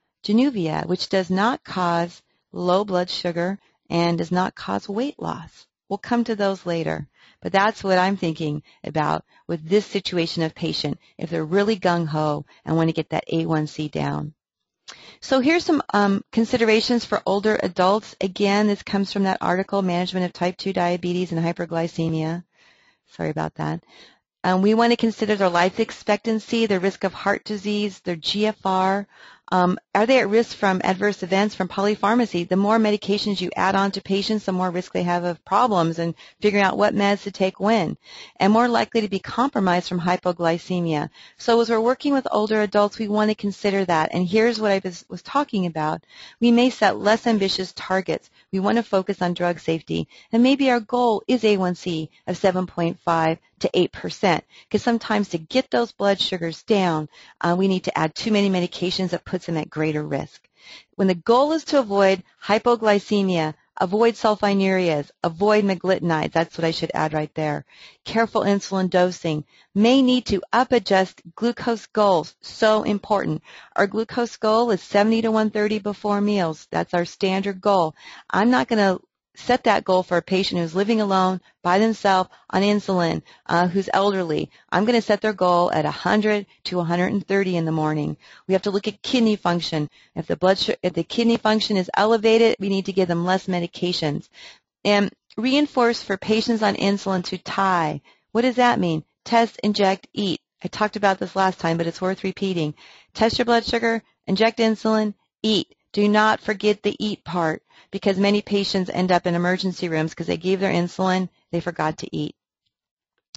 which does not cause low blood sugar and does not cause weight loss. We'll come to those later. But that's what I'm thinking about with this situation of patient, if they're really gung-ho and want to get that A1C down. So here's some considerations for older adults. Again, this comes from that article, Management of Type 2 Diabetes and Hyperglycemia. Sorry about that. We want to consider their life expectancy, their risk of heart disease, their GFR. Are they at risk from adverse events from polypharmacy? The more medications you add on to patients, the more risk they have of problems and figuring out what meds to take when, and more likely to be compromised from hypoglycemia. So as we're working with older adults, we want to consider that. And here's what I was talking about. We may set less ambitious targets. We want to focus on drug safety. And maybe our goal is A1C of 7.5 to 8%, because sometimes to get those blood sugars down, we need to add too many medications that puts them at greater risk. When the goal is to avoid hypoglycemia, avoid sulfonylureas, avoid meglitinides, that's what I should add right there. Careful insulin dosing. May need to up-adjust glucose goals, so important. Our glucose goal is 70 to 130 before meals. That's our standard goal. I'm not going to set that goal for a patient who's living alone by themselves on insulin, who's elderly. I'm going to set their goal at 100 to 130 in the morning. We have to look at kidney function. If the kidney function is elevated, we need to give them less medications. And reinforce for patients on insulin to TIE. What does that mean? Test, inject, eat. I talked about this last time, but it's worth repeating. Test your blood sugar, inject insulin, eat. Do not forget the eat part, because many patients end up in emergency rooms because they gave their insulin, they forgot to eat.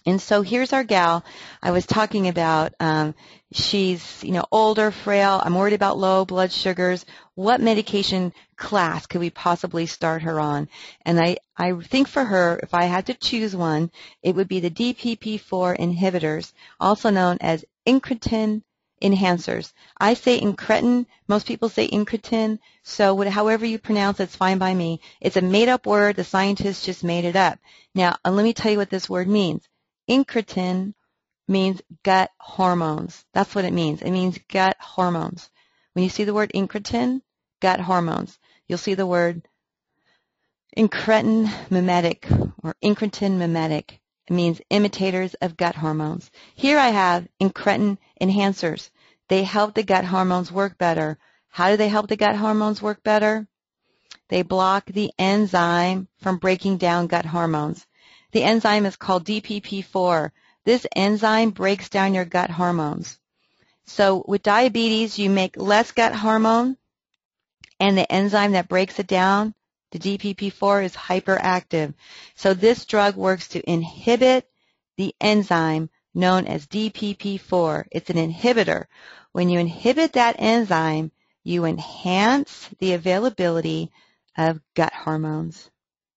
And so here's our gal I was talking about. She's, older, frail. I'm worried about low blood sugars. What medication class could we possibly start her on? And I think for her, if I had to choose one, it would be the DPP-4 inhibitors, also known as incretin enhancers. I say incretin. Most people say incretin. So however you pronounce it's fine by me. It's a made-up word. The scientists just made it up. Now, let me tell you what this word means. Incretin means gut hormones. That's what it means. It means gut hormones. When you see the word incretin, gut hormones, you'll see the word incretin mimetic or incretin mimetic. It means imitators of gut hormones. Here I have incretin enhancers. They help the gut hormones work better. How do they help the gut hormones work better? They block the enzyme from breaking down gut hormones. The enzyme is called DPP-4. This enzyme breaks down your gut hormones. So with diabetes, you make less gut hormone, and the enzyme that breaks it down, the DPP-4, is hyperactive. So this drug works to inhibit the enzyme known as DPP-4. It's an inhibitor. When you inhibit that enzyme, you enhance the availability of gut hormones.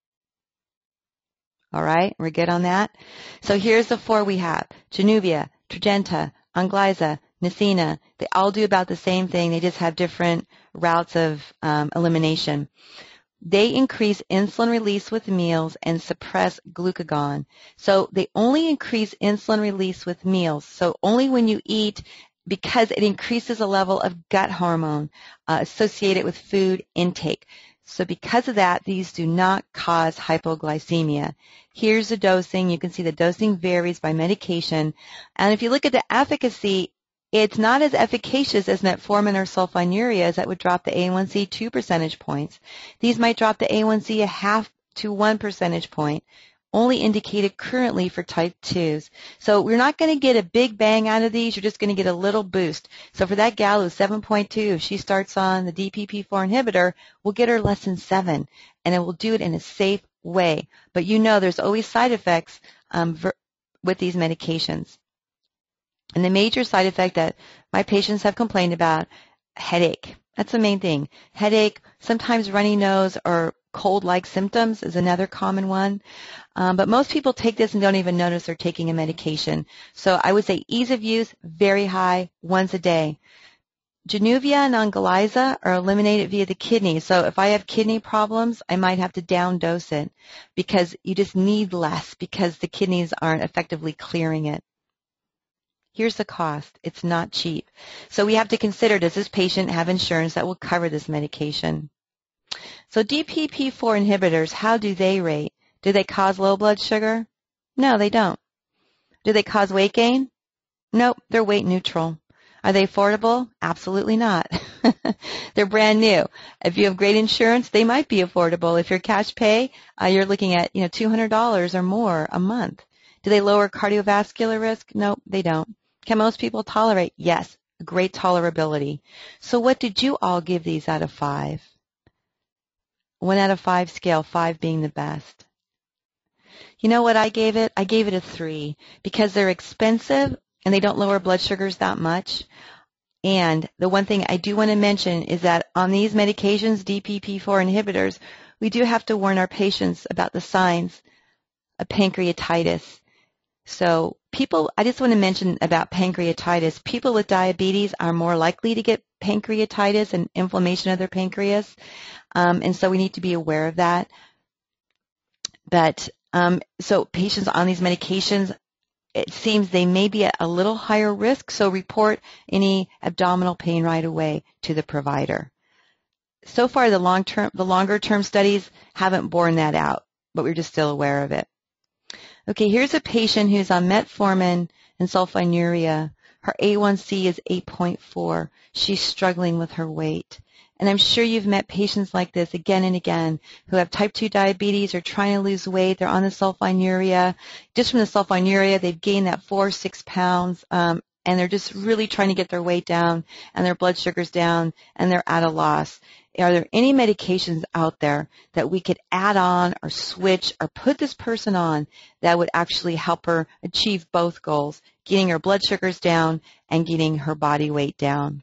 All right, we're good on that? So here's the 4 we have. Januvia, Tradjenta, Onglyza, Nicena. They all do about the same thing. They just have different routes of elimination. They increase insulin release with meals and suppress glucagon. So they only increase insulin release with meals. So only when you eat, because it increases the level of gut hormone associated with food intake. So because of that, these do not cause hypoglycemia. Here's the dosing. You can see the dosing varies by medication. And if you look at the efficacy, it's not as efficacious as metformin or sulfonylureas that would drop the A1C 2 percentage points. These might drop the A1C a half to 1 percentage point, only indicated currently for type 2s. So we're not going to get a big bang out of these. You're just going to get a little boost. So for that gal who's 7.2, if she starts on the DPP-4 inhibitor, we'll get her less than 7, and it will do it in a safe way. But there's always side effects with these medications. And the major side effect that my patients have complained about, headache. That's the main thing. Headache, sometimes runny nose or cold-like symptoms is another common one. But most people take this and don't even notice they're taking a medication. So I would say ease of use, very high, once a day. Januvia and Onglyza are eliminated via the kidney. So if I have kidney problems, I might have to down dose it because you just need less because the kidneys aren't effectively clearing it. Here's the cost. It's not cheap. So we have to consider, does this patient have insurance that will cover this medication? So DPP-4 inhibitors, how do they rate? Do they cause low blood sugar? No, they don't. Do they cause weight gain? Nope, they're weight neutral. Are they affordable? Absolutely not. They're brand new. If you have great insurance, they might be affordable. If you're cash pay, you're looking at $200 or more a month. Do they lower cardiovascular risk? Nope, they don't. Can most people tolerate? Yes, great tolerability. So what did you all give these out of 5? 1 out of 5 scale, 5 being the best. You know what I gave it? I gave it a 3 because they're expensive and they don't lower blood sugars that much. And the one thing I do want to mention is that on these medications, DPP-4 inhibitors, we do have to warn our patients about the signs of pancreatitis. So I just want to mention about pancreatitis. People with diabetes are more likely to get pancreatitis and inflammation of their pancreas. And so we need to be aware of that. But so patients on these medications, it seems they may be at a little higher risk, so report any abdominal pain right away to the provider. So far, the longer-term studies haven't borne that out, but we're just still aware of it. Okay, here's a patient who's on metformin and sulfonylurea. Her A1C is 8.4. She's struggling with her weight. And I'm sure you've met patients like this again and again who have type 2 diabetes or trying to lose weight. They're on the sulfonylurea. Just from the sulfonylurea, they've gained that 4 or 6 pounds and they're just really trying to get their weight down and their blood sugars down and they're at a loss. Are there any medications out there that we could add on or switch or put this person on that would actually help her achieve both goals, getting her blood sugars down and getting her body weight down?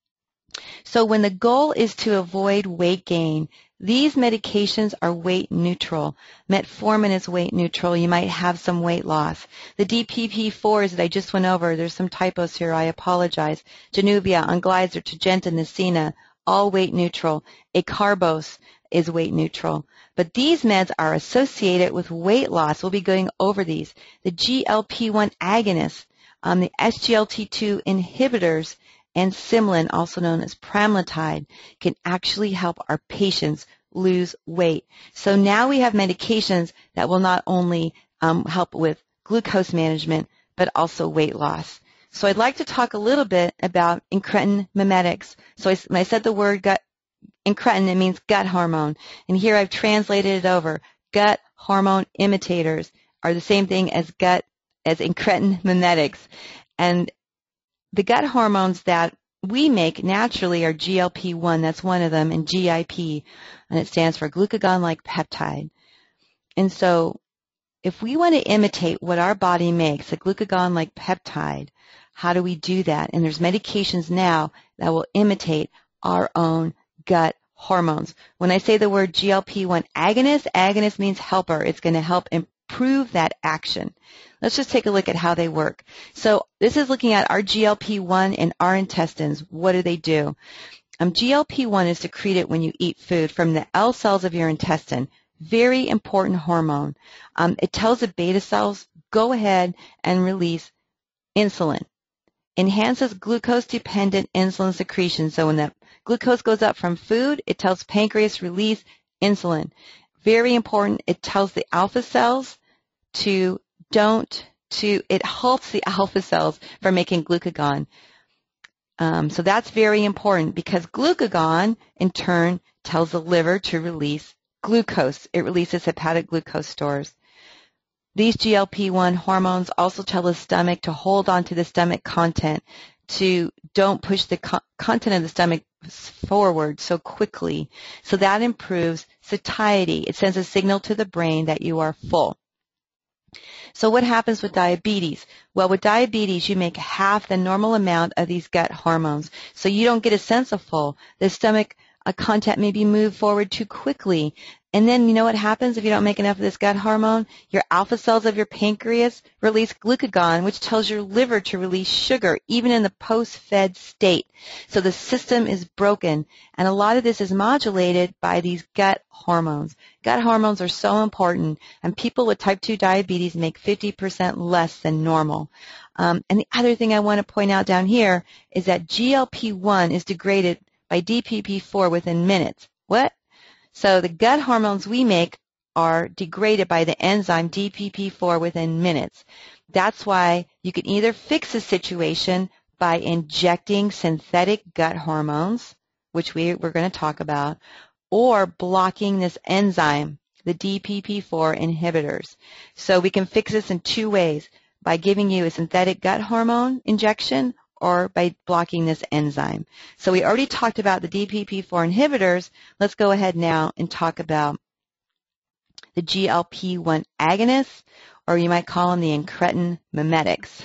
So when the goal is to avoid weight gain, these medications are weight neutral. Metformin is weight neutral. You might have some weight loss. The DPP-4s that I just went over, there's some typos here, I apologize. Januvia, Onglyza, Tradjenta, Nesina, all weight neutral. Acarbose is weight neutral. But these meds are associated with weight loss. We'll be going over these. The GLP-1 agonists, the SGLT2 inhibitors, and Symlin, also known as pramlintide, can actually help our patients lose weight. So now we have medications that will not only help with glucose management, but also weight loss. So I'd like to talk a little bit about incretin mimetics. So when I said the word incretin, it means gut hormone. And here I've translated it over. Gut hormone imitators are the same thing as incretin mimetics. And the gut hormones that we make naturally are GLP-1, that's one of them, and GIP, and it stands for glucagon-like peptide. And so if we want to imitate what our body makes, a glucagon-like peptide, how do we do that? And there's medications now that will imitate our own gut hormones. When I say the word GLP-1 agonist means helper. It's going to help improve that action. Let's just take a look at how they work. So this is looking at our GLP-1 in our intestines. What do they do? GLP-1 is secreted when you eat food from the L cells of your intestine. Very important hormone. It tells the beta cells, go ahead and release insulin. Enhances glucose-dependent insulin secretion. So when the glucose goes up from food, it tells pancreas release insulin. Very important. It tells the alpha cells it halts the alpha cells from making glucagon. So that's very important because glucagon, in turn, tells the liver to release glucose. It releases hepatic glucose stores. These GLP-1 hormones also tell the stomach to hold on to the stomach content, to don't push the content of the stomach forward so quickly. So that improves satiety. It sends a signal to the brain that you are full. So what happens with diabetes? Well, with diabetes, you make half the normal amount of these gut hormones. So you don't get a sense of full. The stomach content may be moved forward too quickly. And then you know what happens if you don't make enough of this gut hormone? Your alpha cells of your pancreas release glucagon, which tells your liver to release sugar, even in the post-fed state. So the system is broken. And a lot of this is modulated by these gut hormones. Gut hormones are so important, and people with type 2 diabetes make 50% less than normal. And the other thing I want to point out down here is that GLP-1 is degraded by DPP-4 within minutes. What? So the gut hormones we make are degraded by the enzyme DPP-4 within minutes. That's why you can either fix the situation by injecting synthetic gut hormones, which we're going to talk about, or blocking this enzyme, the DPP-4 inhibitors. So we can fix this in two ways, by giving you a synthetic gut hormone injection or by blocking this enzyme. So we already talked about the DPP-4 inhibitors. Let's go ahead now and talk about the GLP-1 agonists, or you might call them the incretin mimetics.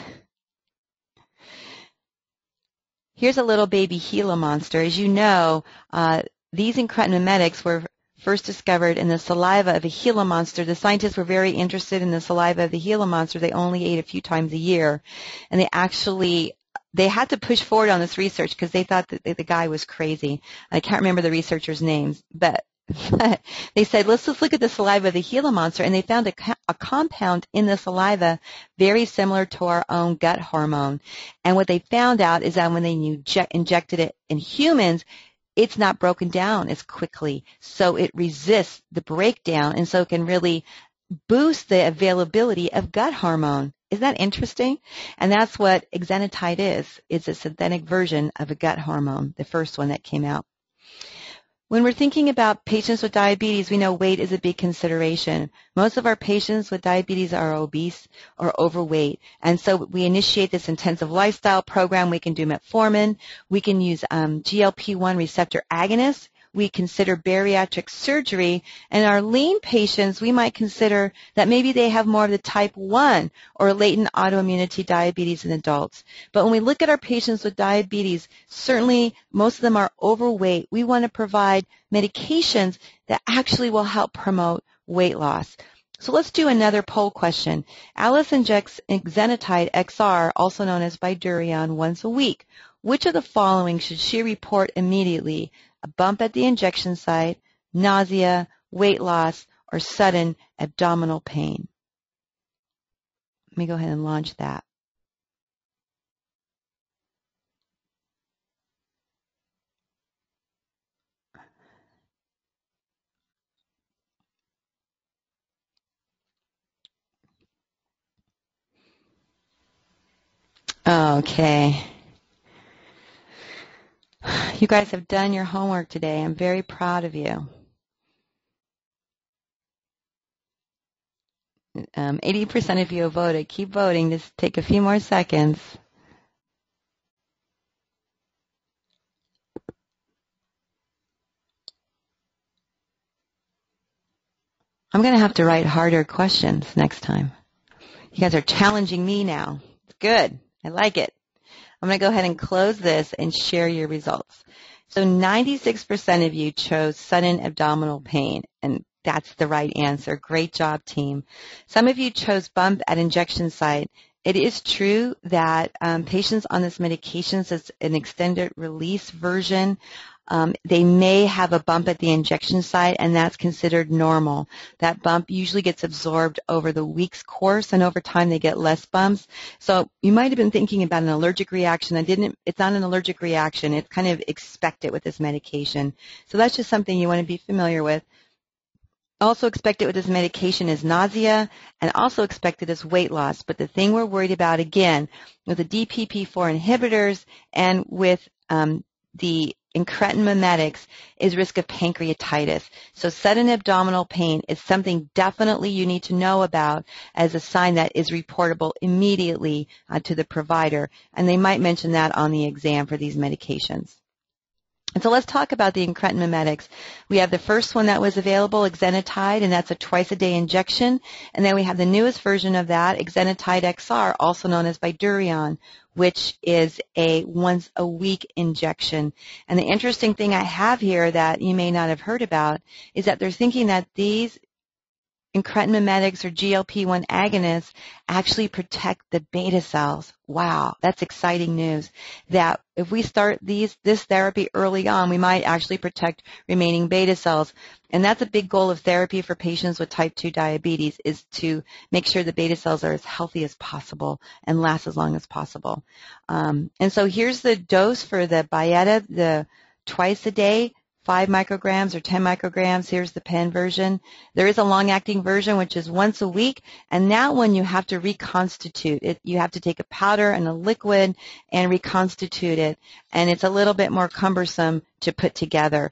Here's a little baby Gila monster. As you know, these incretin mimetics were first discovered in the saliva of a Gila monster. The scientists were very interested in the saliva of the Gila monster. They only ate a few times a year, and they had to push forward on this research because they thought that the guy was crazy. I can't remember the researchers' names, but they said, let's just look at the saliva of the Gila monster, and they found a compound in the saliva very similar to our own gut hormone. And what they found out is that when they injected it in humans, it's not broken down as quickly, so it resists the breakdown, and so it can really boost the availability of gut hormone. Isn't that interesting? And that's what exenatide is. It's a synthetic version of a gut hormone, the first one that came out. When we're thinking about patients with diabetes, we know weight is a big consideration. Most of our patients with diabetes are obese or overweight, and so we initiate this intensive lifestyle program. We can do metformin. We can use GLP-1 receptor agonists. We consider bariatric surgery, and our lean patients, we might consider that maybe they have more of the type 1 or latent autoimmunity diabetes in adults. But when we look at our patients with diabetes, certainly most of them are overweight. We want to provide medications that actually will help promote weight loss. So let's do another poll question. Alice injects exenatide XR, also known as Bydureon, once a week. Which of the following should she report immediately? A bump at the injection site, nausea, weight loss, or sudden abdominal pain? Let me go ahead and launch that. Okay. You guys have done your homework today. I'm very proud of you. 80% of you have voted. Keep voting. Just take a few more seconds. I'm going to have to write harder questions next time. You guys are challenging me now. It's good. I like it. I'm going to go ahead and close this and share your results. So 96% of you chose sudden abdominal pain, and that's the right answer. Great job, team. Some of you chose bump at injection site. It is true that patients on this medication, it's an extended release version, they may have a bump at the injection site, and that's considered normal. That bump usually gets absorbed over the week's course, and over time they get less bumps. So you might have been thinking about an allergic reaction. It's not an allergic reaction. It's kind of expected with this medication. So that's just something you want to be familiar with. Also expected with this medication is nausea, and also expected is weight loss. But the thing we're worried about, again, with the DPP-4 inhibitors and with the incretin mimetics is risk of pancreatitis. So sudden abdominal pain is something definitely you need to know about as a sign that is reportable immediately to the provider. And they might mention that on the exam for these medications. And so let's talk about the incretin mimetics. We have the first one that was available, exenatide, and that's a twice-a-day injection. And then we have the newest version of that, exenatide XR, also known as Bydureon, which is a once-a-week injection. And the interesting thing I have here that you may not have heard about is that they're thinking that these incretin mimetics or GLP-1 agonists actually protect the beta cells. Wow, that's exciting news. That if we start this therapy early on, we might actually protect remaining beta cells. And that's a big goal of therapy for patients with type 2 diabetes, is to make sure the beta cells are as healthy as possible and last as long as possible. And so here's the dose for the Byetta, the twice a day. 5 micrograms or 10 micrograms. Here's the pen version. There is a long-acting version, which is once a week, and that one you have to reconstitute it. You have to take a powder and a liquid and reconstitute it, and it's a little bit more cumbersome to put together,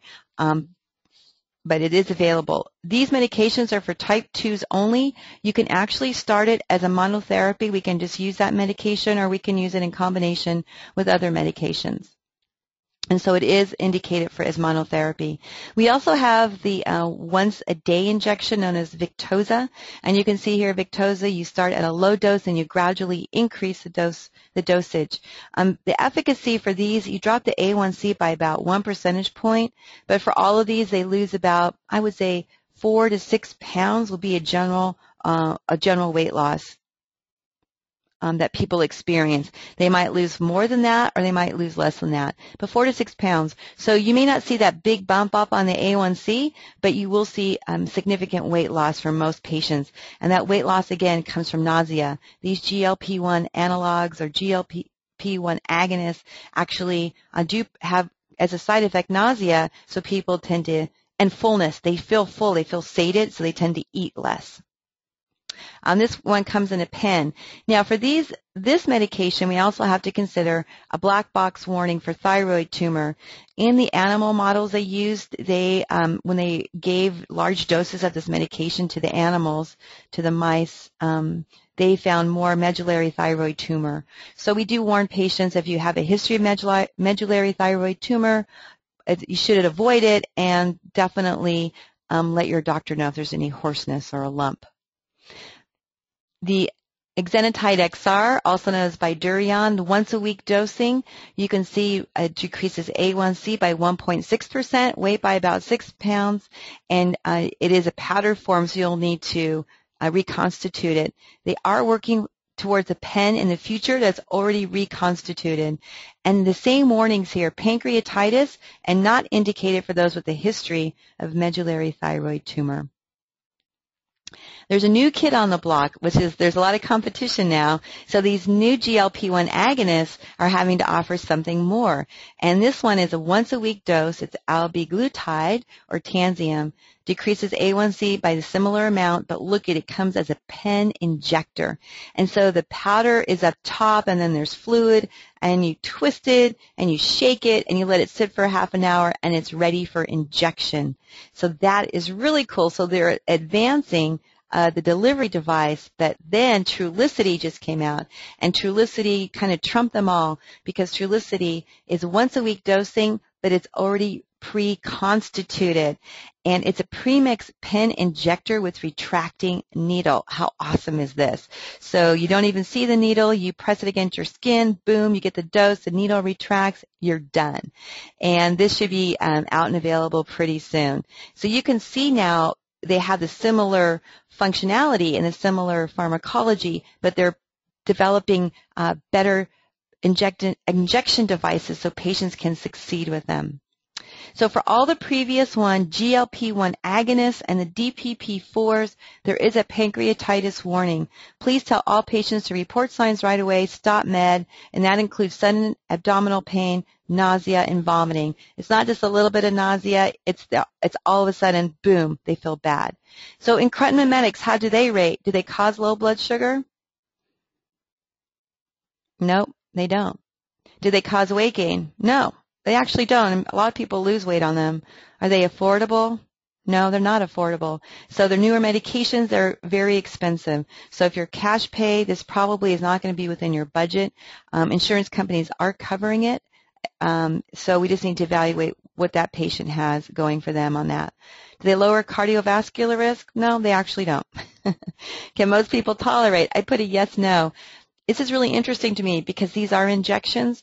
but it is available. These medications are for type 2s only. You can actually start it as a monotherapy. We can just use that medication, or we can use it in combination with other medications. And so it is indicated for as monotherapy. We also have the once-a-day injection known as Victoza. And you can see here, Victoza, you start at a low dose and you gradually increase the dosage. The efficacy for these, you drop the A1C by about 1 percentage point. But for all of these, they lose about, I would say, 4 to 6 pounds will be a general weight loss that people experience. They might lose more than that, or they might lose less than that, but 4 to 6 pounds. So you may not see that big bump up on the A1C, but you will see significant weight loss for most patients. And that weight loss, again, comes from nausea. These GLP-1 analogs or GLP-1 agonists actually do have as a side effect nausea, so people tend to, and fullness. They feel full, they feel sated, so they tend to eat less. This one comes in a pen. Now, for this medication, we also have to consider a black box warning for thyroid tumor. In the animal models they used, when they gave large doses of this medication to the animals, to the mice, they found more medullary thyroid tumor. So we do warn patients, if you have a history of medullary thyroid tumor, you should avoid it, and definitely let your doctor know if there's any hoarseness or a lump. The Exenatide XR, also known as Bydureon, the once-a-week dosing, you can see it decreases A1C by 1.6%, weight by about 6 pounds, and it is a powder form, so you'll need to reconstitute it. They are working towards a pen in the future that's already reconstituted. And the same warnings here, pancreatitis, and not indicated for those with a history of medullary thyroid tumor. There's a new kid on the block, which is there's a lot of competition now. So these new GLP-1 agonists are having to offer something more. And this one is a once-a-week dose. It's albiglutide or Tanzium. Decreases A1C by a similar amount, but look at it, comes as a pen injector. And so the powder is up top, and then there's fluid, and you twist it, and you shake it, and you let it sit for half an hour, and it's ready for injection. So that is really cool. So they're advancing the delivery device, but then Trulicity just came out, and Trulicity kind of trumped them all because Trulicity is once-a-week dosing, but it's already pre-constituted, and it's a premix pen injector with retracting needle. How awesome is this? So you don't even see the needle, you press it against your skin, boom, you get the dose, the needle retracts, you're done. And this should be out and available pretty soon. So you can see now they have the similar functionality and a similar pharmacology, but they're developing better injection devices so patients can succeed with them. So for all the previous one, GLP-1 agonists and the DPP-4s, there is a pancreatitis warning. Please tell all patients to report signs right away, stop med, and that includes sudden abdominal pain, nausea, and vomiting. It's not just a little bit of nausea, it's all of a sudden, boom, they feel bad. So incretin mimetics, how do they rate? Do they cause low blood sugar? Nope, they don't. Do they cause weight gain? No. They actually don't. A lot of people lose weight on them. Are they affordable? No, they're not affordable. So they're newer medications. They're very expensive. So if you're cash pay, this probably is not going to be within your budget. Insurance companies are covering it. So we just need to evaluate what that patient has going for them on that. Do they lower cardiovascular risk? No, they actually don't. Can most people tolerate? I put a yes, no. This is really interesting to me because these are injections.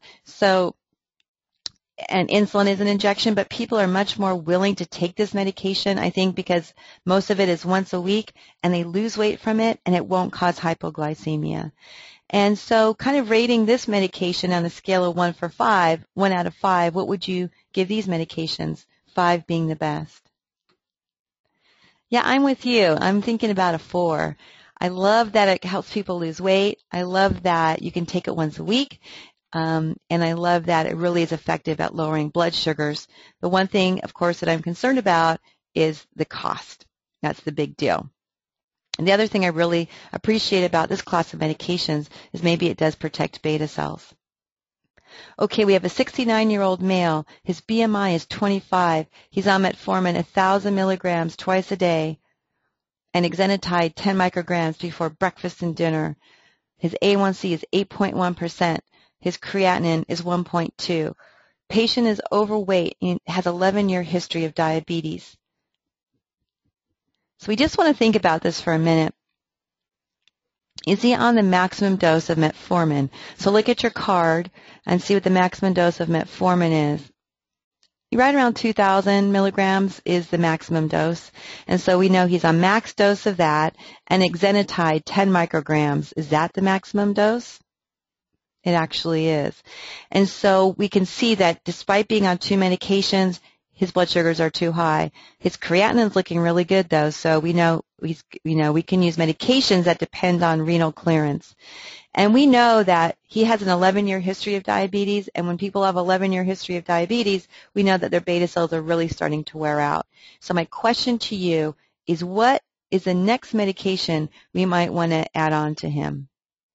And insulin is an injection, but people are much more willing to take this medication, I think, because most of it is once a week, and they lose weight from it, and it won't cause hypoglycemia. And so kind of rating this medication on a scale of 1 out of 5, what would you give these medications, 5 being the best? Yeah, I'm with you. I'm thinking about a 4. I love that it helps people lose weight. I love that you can take it once a week. And I love that it really is effective at lowering blood sugars. The one thing, of course, that I'm concerned about is the cost. That's the big deal. And the other thing I really appreciate about this class of medications is maybe it does protect beta cells. Okay, we have a 69-year-old male. His BMI is 25. He's on metformin 1,000 milligrams twice a day and exenatide 10 micrograms before breakfast and dinner. His A1C is 8.1%. His creatinine is 1.2. Patient is overweight and has 11-year history of diabetes. So we just want to think about this for a minute. Is he on the maximum dose of metformin? So look at your card and see what the maximum dose of metformin is. Right around 2,000 milligrams is the maximum dose. And so we know he's on max dose of that. And exenatide, 10 micrograms. Is that the maximum dose? It actually is. And so we can see that despite being on 2 medications, his blood sugars are too high. His creatinine is looking really good, though, so we know we can use medications that depend on renal clearance. And we know that he has an 11-year history of diabetes, and when people have an 11-year history of diabetes, we know that their beta cells are really starting to wear out. So my question to you is, what is the next medication we might want to add on to him?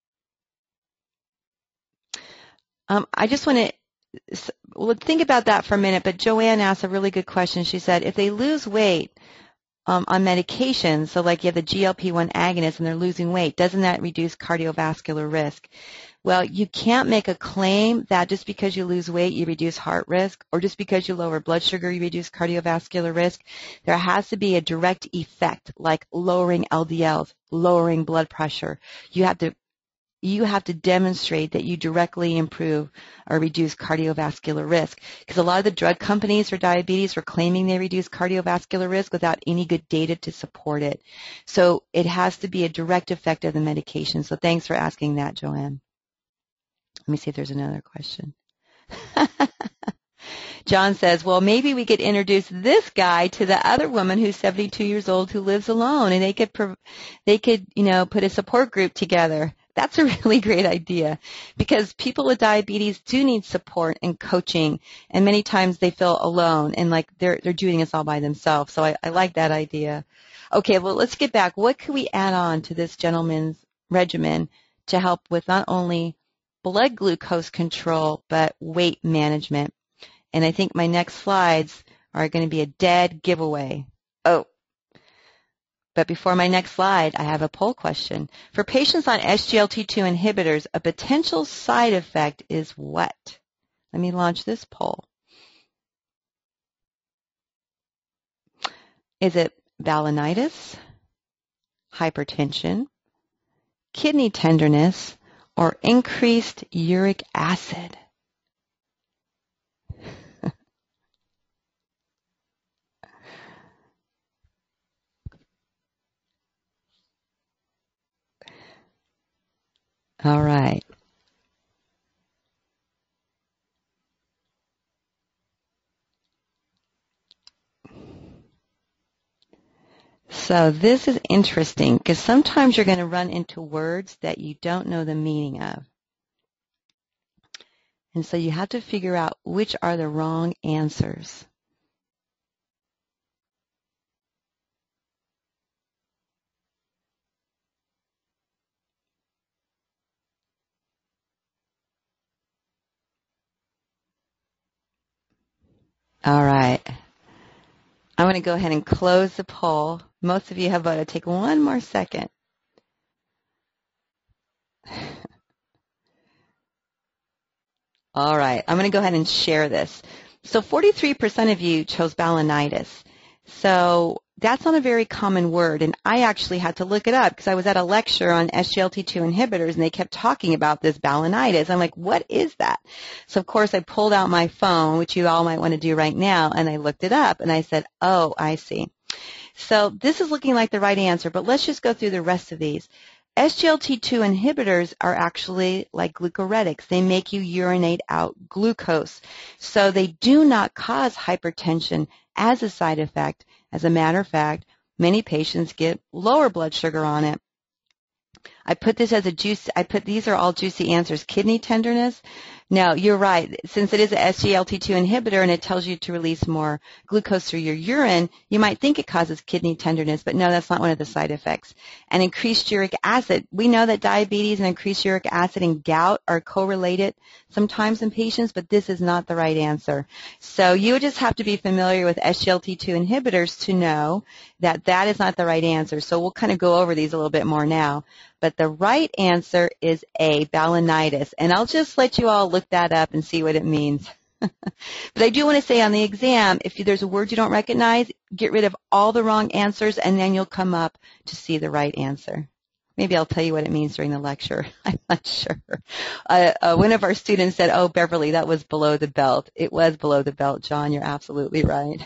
I just want to think about that for a minute, but Joanne asked a really good question. She said, if they lose weight on medications, so like you have the GLP-1 agonist and they're losing weight, doesn't that reduce cardiovascular risk? Well, you can't make a claim that just because you lose weight, you reduce heart risk, or just because you lower blood sugar, you reduce cardiovascular risk. There has to be a direct effect, like lowering LDLs, lowering blood pressure. You have to demonstrate that you directly improve or reduce cardiovascular risk. Because a lot of the drug companies for diabetes are claiming they reduce cardiovascular risk without any good data to support it. So it has to be a direct effect of the medication. So thanks for asking that, Joanne. Let me see if there's another question. John says, well, maybe we could introduce this guy to the other woman who's 72 years old who lives alone, and they could put a support group together. That's a really great idea, because people with diabetes do need support and coaching, and many times they feel alone and like they're doing this all by themselves. So I like that idea. Okay, well, let's get back. What could we add on to this gentleman's regimen to help with not only blood glucose control, but weight management? And I think my next slides are going to be a dead giveaway. Oh, but before my next slide, I have a poll question. For patients on SGLT2 inhibitors, a potential side effect is what? Let me launch this poll. Is it balanitis, hypertension, kidney tenderness, or increased uric acid? All right. So this is interesting because sometimes you're going to run into words that you don't know the meaning of. And so you have to figure out which are the wrong answers. All right. I'm going to go ahead and close the poll. Most of you have voted. Take one more second. All right. I'm going to go ahead and share this. So 43% of you chose balanitis. So that's not a very common word, and I actually had to look it up because I was at a lecture on SGLT2 inhibitors, and they kept talking about this balanitis. I'm like, what is that? So, of course, I pulled out my phone, which you all might want to do right now, and I looked it up, and I said, oh, I see. So this is looking like the right answer, but let's just go through the rest of these. SGLT2 inhibitors are actually like glucoretics. They make you urinate out glucose. So they do not cause hypertension as a side effect. As a matter of fact, many patients get lower blood sugar on it. I put this as a juice. These are all juicy answers. Kidney tenderness. No, you're right. Since it is a SGLT2 inhibitor and it tells you to release more glucose through your urine, you might think it causes kidney tenderness, but no, that's not one of the side effects. And increased uric acid. We know that diabetes and increased uric acid and gout are correlated sometimes in patients, but this is not the right answer. So you would just have to be familiar with SGLT2 inhibitors to know that that is not the right answer. So we'll kind of go over these a little bit more now. But the right answer is A, balanitis. And I'll just let you all look that up and see what it means. But I do want to say on the exam, if there's a word you don't recognize, get rid of all the wrong answers, and then you'll come up to see the right answer. Maybe I'll tell you what it means during the lecture. I'm not sure. One of our students said, oh, Beverly, that was below the belt. It was below the belt, John. You're absolutely right.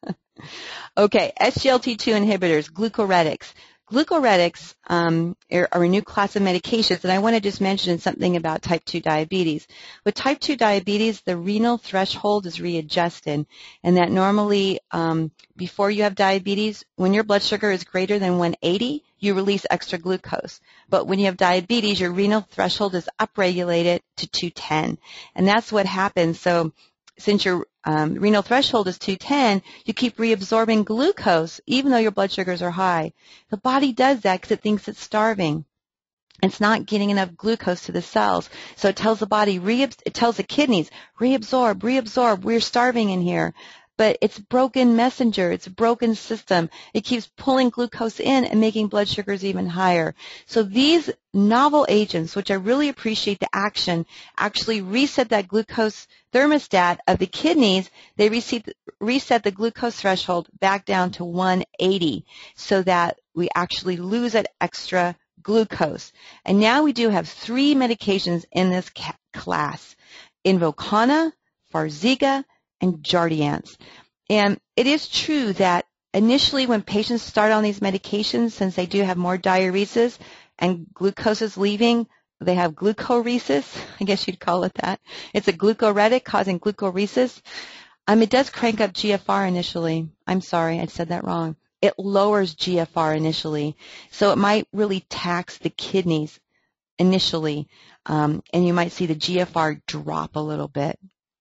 Okay, SGLT2 inhibitors, glucoretics. Glucoretics are a new class of medications, and I want to just mention something about type 2 diabetes. With type 2 diabetes, the renal threshold is readjusted, and that normally before you have diabetes, when your blood sugar is greater than 180, you release extra glucose. But when you have diabetes, your renal threshold is upregulated to 210, and that's what happens. So since your renal threshold is 210, you keep reabsorbing glucose even though your blood sugars are high. The body does that because it thinks it's starving. It's not getting enough glucose to the cells. So it tells the body, it tells the kidneys, reabsorb, we're starving in here. But it's a broken messenger. It's a broken system. It keeps pulling glucose in and making blood sugars even higher. So these novel agents, which I really appreciate the action, actually reset that glucose thermostat of the kidneys. They reset the glucose threshold back down to 180 so that we actually lose that extra glucose. And now we do have 3 medications in this class: Invokana, Farxiga, and Jardiance. And it is true that initially when patients start on these medications, since they do have more diuresis and glucose is leaving, they have glucoresis, I guess you'd call it that. It's a glucoretic causing glucoresis. It does crank up GFR initially. I'm sorry, I said that wrong. It lowers GFR initially, so it might really tax the kidneys initially, and you might see the GFR drop a little bit.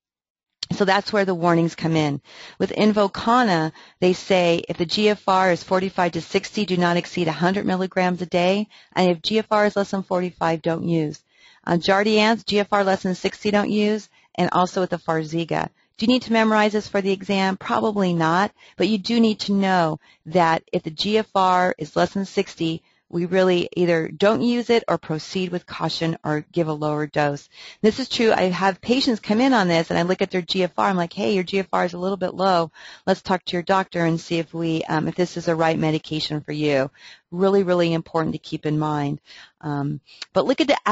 So that's where the warnings come in. With Invokana, they say if the GFR is 45 to 60, do not exceed 100 milligrams a day, and if GFR is less than 45, don't use. Jardiance, GFR less than 60, don't use, and also with the Farxiga. Do you need to memorize this for the exam? Probably not, but you do need to know that if the GFR is less than 60, we really either don't use it or proceed with caution or give a lower dose. This is true. I have patients come in on this, and I look at their GFR. I'm like, hey, your GFR is a little bit low. Let's talk to your doctor and see if if this is the right medication for you. Really, really important to keep in mind. But look at the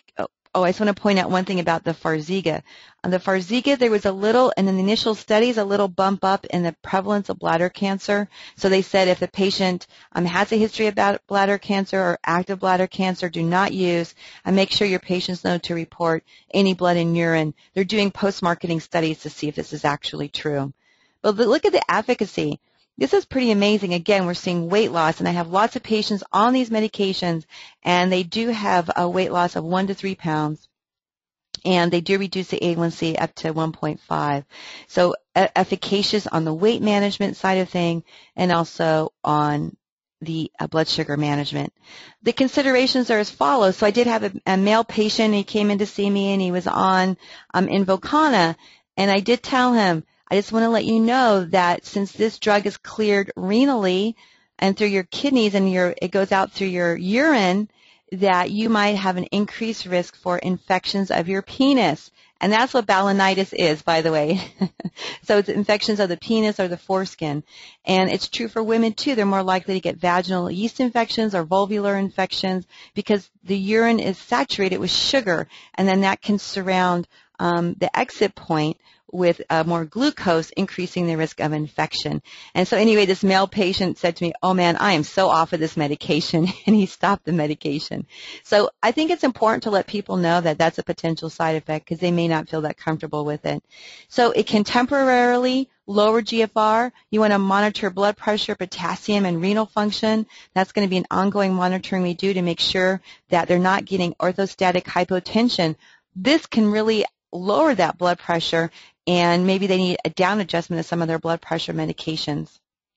I just want to point out one thing about the Farxiga. On the Farxiga, there was in the initial studies, a little bump up in the prevalence of bladder cancer. So they said if the patient has a history of bladder cancer or active bladder cancer, do not use, and make sure your patients know to report any blood in urine. They're doing post-marketing studies to see if this is actually true. But look at the efficacy. This is pretty amazing. Again, we're seeing weight loss, and I have lots of patients on these medications, and they do have a weight loss of 1 to 3 pounds, and they do reduce the A1C up to 1.5. So efficacious on the weight management side of thing and also on the blood sugar management. The considerations are as follows. So I did have a male patient. He came in to see me, and he was on Invokana, and I did tell him, I just want to let you know that since this drug is cleared renally and through your kidneys and it goes out through your urine, that you might have an increased risk for infections of your penis. And that's what balanitis is, by the way. So it's infections of the penis or the foreskin. And it's true for women, too. They're more likely to get vaginal yeast infections or vulvar infections because the urine is saturated with sugar, and then that can surround the exit point with more glucose, increasing the risk of infection. And so anyway, this male patient said to me, oh man, I am so off of this medication, and he stopped the medication. So I think it's important to let people know that that's a potential side effect because they may not feel that comfortable with it. So it can temporarily lower GFR. You want to monitor blood pressure, potassium, and renal function. That's going to be an ongoing monitoring we do to make sure that they're not getting orthostatic hypotension. This can really lower that blood pressure, and maybe they need a down adjustment of some of their blood pressure medications.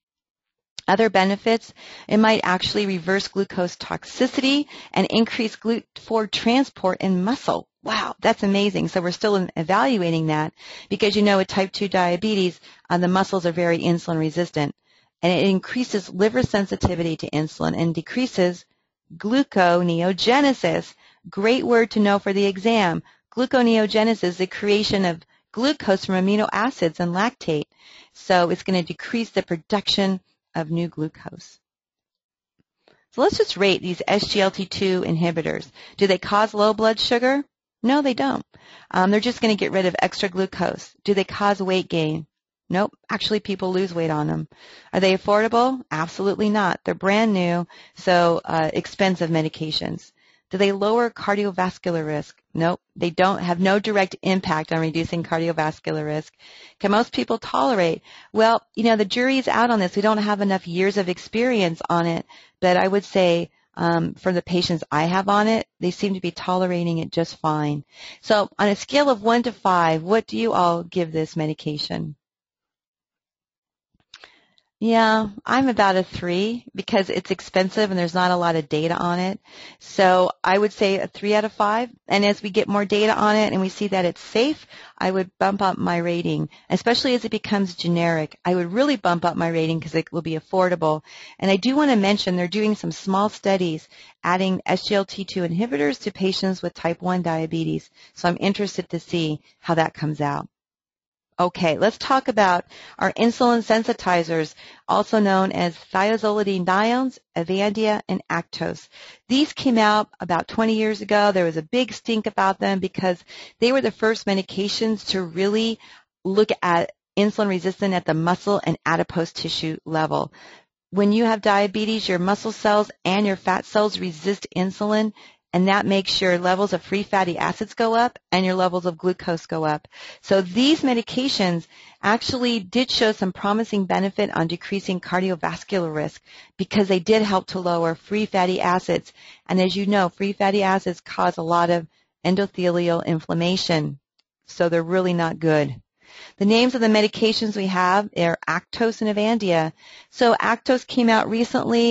Other benefits, it might actually reverse glucose toxicity and increase GLUT4 transport in muscle. Wow, that's amazing. So we're still evaluating that because, with type 2 diabetes, the muscles are very insulin resistant, and it increases liver sensitivity to insulin and decreases gluconeogenesis. Great word to know for the exam. Gluconeogenesis, the creation of glucose from amino acids and lactate. So it's going to decrease the production of new glucose. So let's just rate these SGLT2 inhibitors. Do they cause low blood sugar? No, they don't. They're just going to get rid of extra glucose. Do they cause weight gain? Nope. Actually, people lose weight on them. Are they affordable? Absolutely not. They're brand new, so expensive medications. Do they lower cardiovascular risk? Nope. They don't have no direct impact on reducing cardiovascular risk. Can most people tolerate? Well, the jury is out on this. We don't have enough years of experience on it, but I would say for the patients I have on it, they seem to be tolerating it just fine. So on a scale of 1 to 5, what do you all give this medication? Yeah, I'm about a 3 because it's expensive and there's not a lot of data on it. So I would say a 3 out of 5. And as we get more data on it and we see that it's safe, I would bump up my rating, especially as it becomes generic. I would really bump up my rating because it will be affordable. And I do want to mention they're doing some small studies adding SGLT2 inhibitors to patients with type 1 diabetes. So I'm interested to see how that comes out. Okay, let's talk about our insulin sensitizers, also known as thiazolidinediones, Avandia, and Actos. These came out about 20 years ago. There was a big stink about them because they were the first medications to really look at insulin resistance at the muscle and adipose tissue level. When you have diabetes, your muscle cells and your fat cells resist insulin, and that makes your levels of free fatty acids go up and your levels of glucose go up. So these medications actually did show some promising benefit on decreasing cardiovascular risk because they did help to lower free fatty acids. And as you know, free fatty acids cause a lot of endothelial inflammation, so they're really not good. The names of the medications we have are Actos and Avandia. So Actos came out recently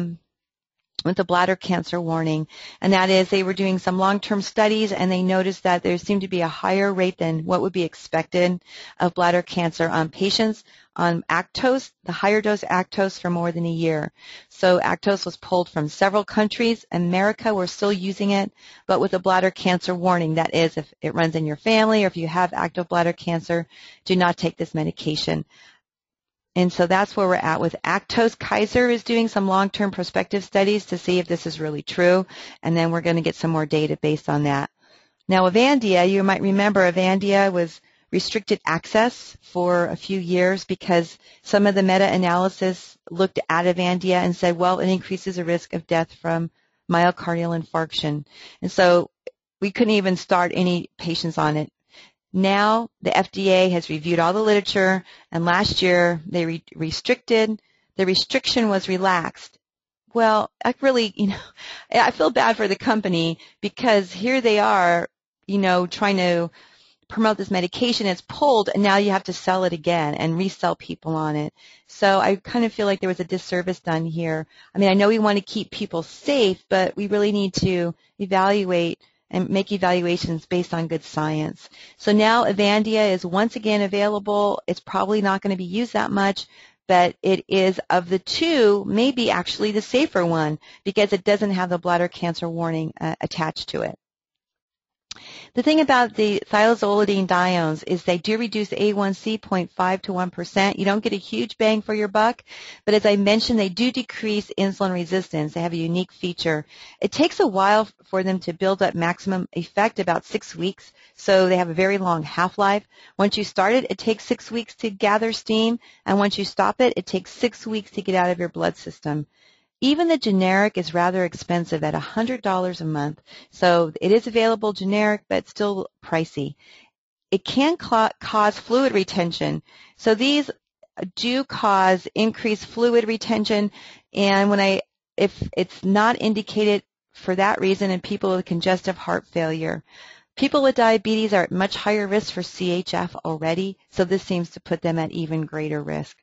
with a bladder cancer warning, and that is they were doing some long-term studies and they noticed that there seemed to be a higher rate than what would be expected of bladder cancer on patients on Actos, the higher dose Actos, for more than a year. So Actos was pulled from several countries. In America, we're still using it, but with a bladder cancer warning. That is, if it runs in your family or if you have active bladder cancer, do not take this medication. And so that's where we're at with Actos. Kaiser is doing some long-term prospective studies to see if this is really true, and then we're going to get some more data based on that. Now, Avandia, you might remember Avandia was restricted access for a few years because some of the meta-analysis looked at Avandia and said, well, it increases the risk of death from myocardial infarction. And so we couldn't even start any patients on it. Now the FDA has reviewed all the literature, and last year they restricted. The restriction was relaxed. Well, I really, I feel bad for the company because here they are, trying to promote this medication. It's pulled, and now you have to sell it again and resell people on it. So I kind of feel like there was a disservice done here. I mean, I know we want to keep people safe, but we really need to evaluate and make evaluations based on good science. So now Avandia is once again available. It's probably not going to be used that much, but it is, of the two, maybe actually the safer one because it doesn't have the bladder cancer warning attached to it. The thing about the thiazolidinediones is they do reduce A1C 0.5 to 1%. You don't get a huge bang for your buck, but as I mentioned, they do decrease insulin resistance. They have a unique feature. It takes a while for them to build up maximum effect, about 6 weeks, so they have a very long half-life. Once you start it, it takes 6 weeks to gather steam, and once you stop it, it takes 6 weeks to get out of your blood system. Even the generic is rather expensive at $100 a month. So it is available generic, but still pricey. It can cause fluid retention. So these do cause increased fluid retention, and if it's not indicated for that reason in people with congestive heart failure. People with diabetes are at much higher risk for CHF already, so this seems to put them at even greater risk.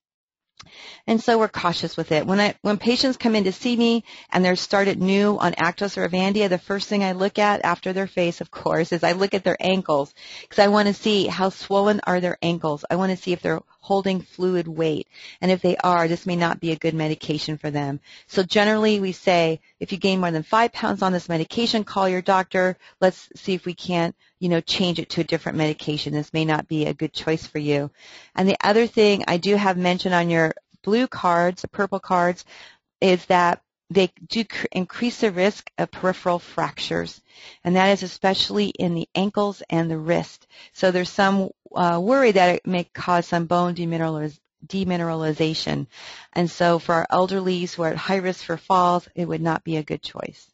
And so we're cautious with it. When patients come in to see me and they're started new on Actos or Avandia, the first thing I look at after their face, of course, is I look at their ankles because I want to see how swollen are their ankles. I want to see if they're holding fluid weight. And if they are, this may not be a good medication for them. So generally we say if you gain more than 5 pounds on this medication, call your doctor. Let's see if we can't, change it to a different medication. This may not be a good choice for you. And the other thing I do have mentioned on your blue cards, the purple cards, is that they do increase the risk of peripheral fractures, and that is especially in the ankles and the wrist. So there's some worry that it may cause some bone demineralization. And so for our elderlies who are at high risk for falls, it would not be a good choice.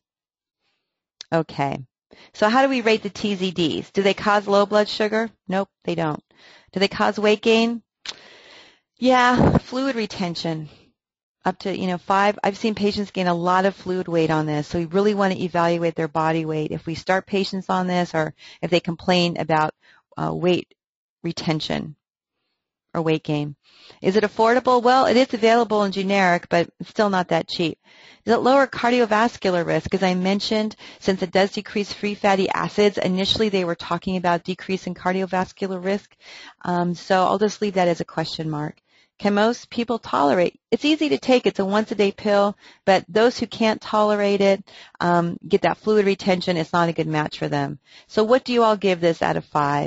Okay. So how do we rate the TZDs? Do they cause low blood sugar? Nope, they don't. Do they cause weight gain? Yeah, fluid retention. up to, 5. I've seen patients gain a lot of fluid weight on this, so we really want to evaluate their body weight. If we start patients on this or if they complain about weight retention or weight gain. Is it affordable? Well, it is available in generic, but it's still not that cheap. Does it lower cardiovascular risk? As I mentioned, since it does decrease free fatty acids, initially they were talking about decrease in cardiovascular risk. So I'll just leave that as a question mark. Can most people tolerate? It's easy to take. It's a once-a-day pill, but those who can't tolerate it, get that fluid retention, it's not a good match for them. So what do you all give this out of 5?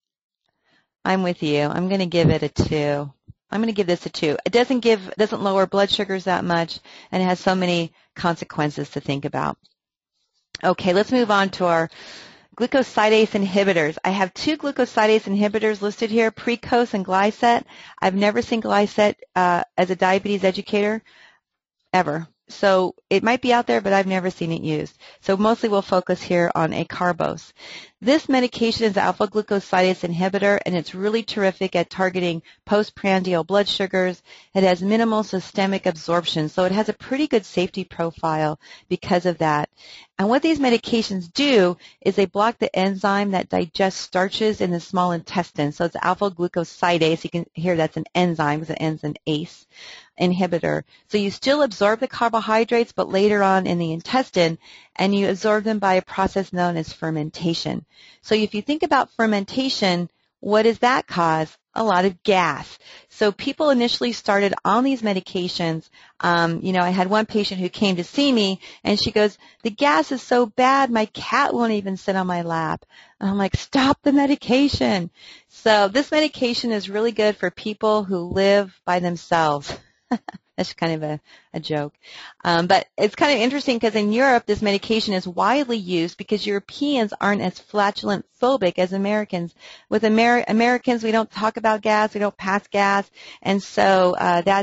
I'm with you. I'm going to give it a 2. I'm going to give this a 2. It doesn't lower blood sugars that much, and it has so many consequences to think about. Okay, let's move on to our glucosidase inhibitors. I have 2 glucosidase inhibitors listed here, Precose and Glycet. I've never seen Glycet as a diabetes educator ever. So it might be out there, but I've never seen it used. So mostly we'll focus here on acarbose. This medication is an alpha-glucosidase inhibitor, and it's really terrific at targeting postprandial blood sugars. It has minimal systemic absorption, so it has a pretty good safety profile because of that. And what these medications do is they block the enzyme that digests starches in the small intestine. So it's alpha-glucosidase. You can hear that's an enzyme because it ends in ACE inhibitor. So you still absorb the carbohydrates, but later on in the intestine, and you absorb them by a process known as fermentation. So if you think about fermentation, what does that cause? A lot of gas. So people initially started on these medications. I had one patient who came to see me, and she goes, the gas is so bad, my cat won't even sit on my lap. And I'm like, stop the medication. So this medication is really good for people who live by themselves. That's kind of a joke. But it's kind of interesting because in Europe, this medication is widely used because Europeans aren't as flatulent phobic as Americans. With Americans, we don't talk about gas, we don't pass gas, and so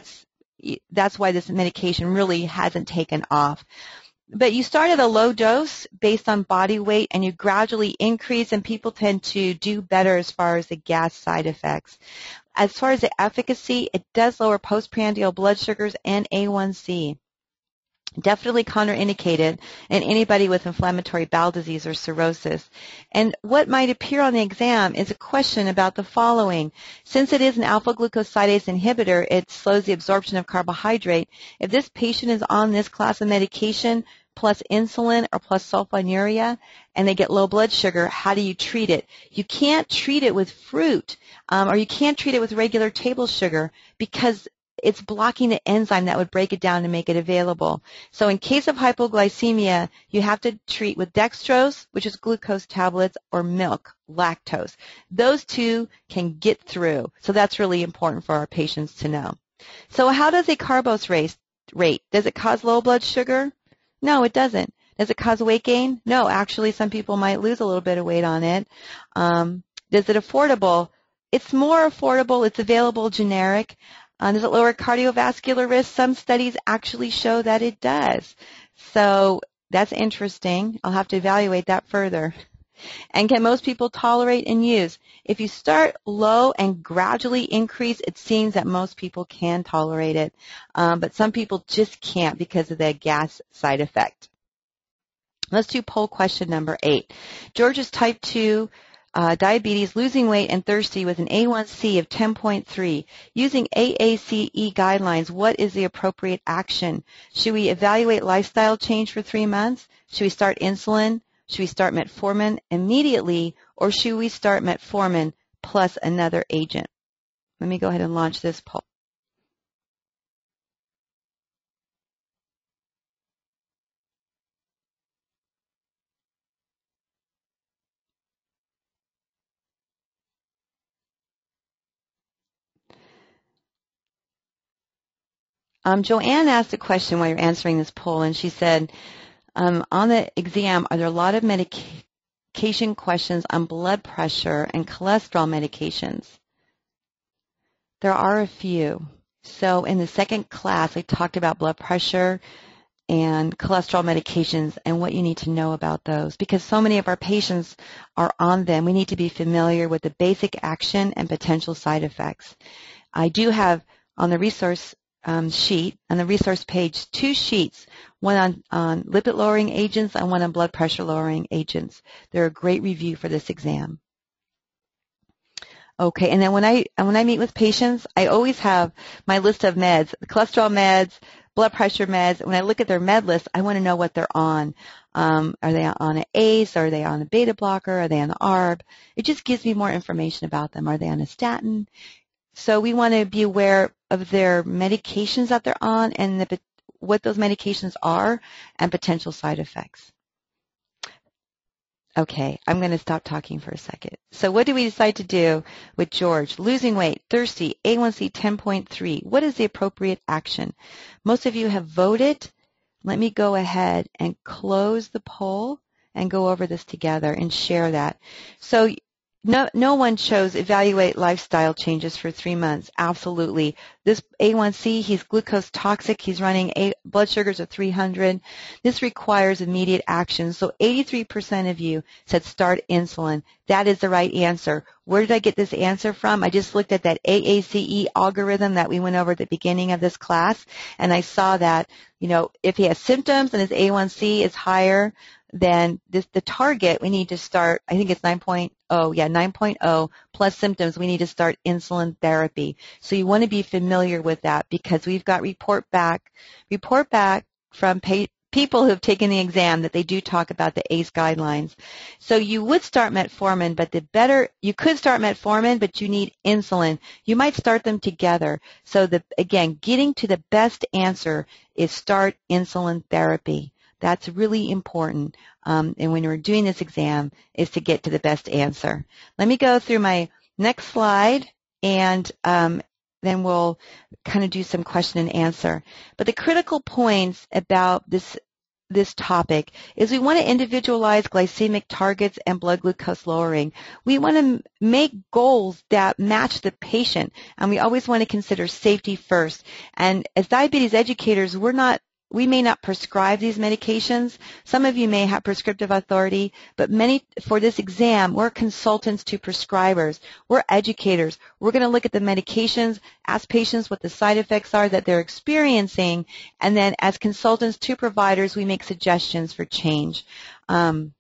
that's why this medication really hasn't taken off. But you start at a low dose based on body weight, and you gradually increase, and people tend to do better as far as the gas side effects. As far as the efficacy, it does lower postprandial blood sugars and A1C. Definitely contraindicated in anybody with inflammatory bowel disease or cirrhosis. And what might appear on the exam is a question about the following. Since it is an alpha-glucosidase inhibitor, it slows the absorption of carbohydrate. If this patient is on this class of medication plus insulin or plus sulfonylurea and they get low blood sugar, how do you treat it? You can't treat it with fruit or you can't treat it with regular table sugar because it's blocking the enzyme that would break it down to make it available. So in case of hypoglycemia, you have to treat with dextrose, which is glucose tablets, or milk, lactose. Those two can get through. So that's really important for our patients to know. So how does acarbose rate? Does it cause low blood sugar? No, it doesn't. Does it cause weight gain? No, actually some people might lose a little bit of weight on it. Is it affordable? It's more affordable. It's available generic. Does it lower cardiovascular risk? Some studies actually show that it does. So that's interesting. I'll have to evaluate that further. And can most people tolerate and use? If you start low and gradually increase, it seems that most people can tolerate it. But some people just can't because of the gas side effect. Let's do poll question number 8. George is type 2. Diabetes, losing weight, and thirsty with an A1C of 10.3. Using AACE guidelines, what is the appropriate action? Should we evaluate lifestyle change for 3 months? Should we start insulin? Should we start metformin immediately? Or should we start metformin plus another agent? Let me go ahead and launch this poll. Joanne asked a question while you're answering this poll, and she said, on the exam, are there a lot of medication questions on blood pressure and cholesterol medications? There are a few. So in the second class, I talked about blood pressure and cholesterol medications and what you need to know about those. Because so many of our patients are on them, we need to be familiar with the basic action and potential side effects. I do have on the resource sheet on the resource page, 2 sheets, one on lipid-lowering agents and one on blood pressure-lowering agents. They're a great review for this exam. Okay, and then when I meet with patients, I always have my list of meds, the cholesterol meds, blood pressure meds. When I look at their med list, I want to know what they're on. Are they on an ACE? Are they on a beta blocker? Are they on the ARB? It just gives me more information about them. Are they on a statin? So we want to be aware of their medications that they're on and what those medications are and potential side effects. Okay, I'm going to stop talking for a second. So what do we decide to do with George? Losing weight, thirsty, A1C 10.3. What is the appropriate action? Most of you have voted. Let me go ahead and close the poll and go over this together and share that. So no one chose evaluate lifestyle changes for 3 months. Absolutely. This A1C, he's glucose toxic. He's running blood sugars of 300. This requires immediate action. So 83% of you said start insulin. That is the right answer. Where did I get this answer from? I just looked at that AACE algorithm that we went over at the beginning of this class, and I saw that, if he has symptoms and his A1C is higher, then the target, we need to start, I think it's 9.0 plus symptoms, we need to start insulin therapy. So you want to be familiar with that because we've got report back from people who have taken the exam that they do talk about the ACE guidelines. So you would start metformin, but you could start metformin, but you need insulin. You might start them together. So again, getting to the best answer is start insulin therapy. That's really important, and when we're doing this exam, is to get to the best answer. Let me go through my next slide, and then we'll kind of do some question and answer. But the critical points about this topic is we want to individualize glycemic targets and blood glucose lowering. We want to make goals that match the patient, and we always want to consider safety first. And as diabetes educators, we may not prescribe these medications. Some of you may have prescriptive authority, but for this exam, we're consultants to prescribers. We're educators. We're going to look at the medications, ask patients what the side effects are that they're experiencing, and then as consultants to providers, we make suggestions for change. Diet,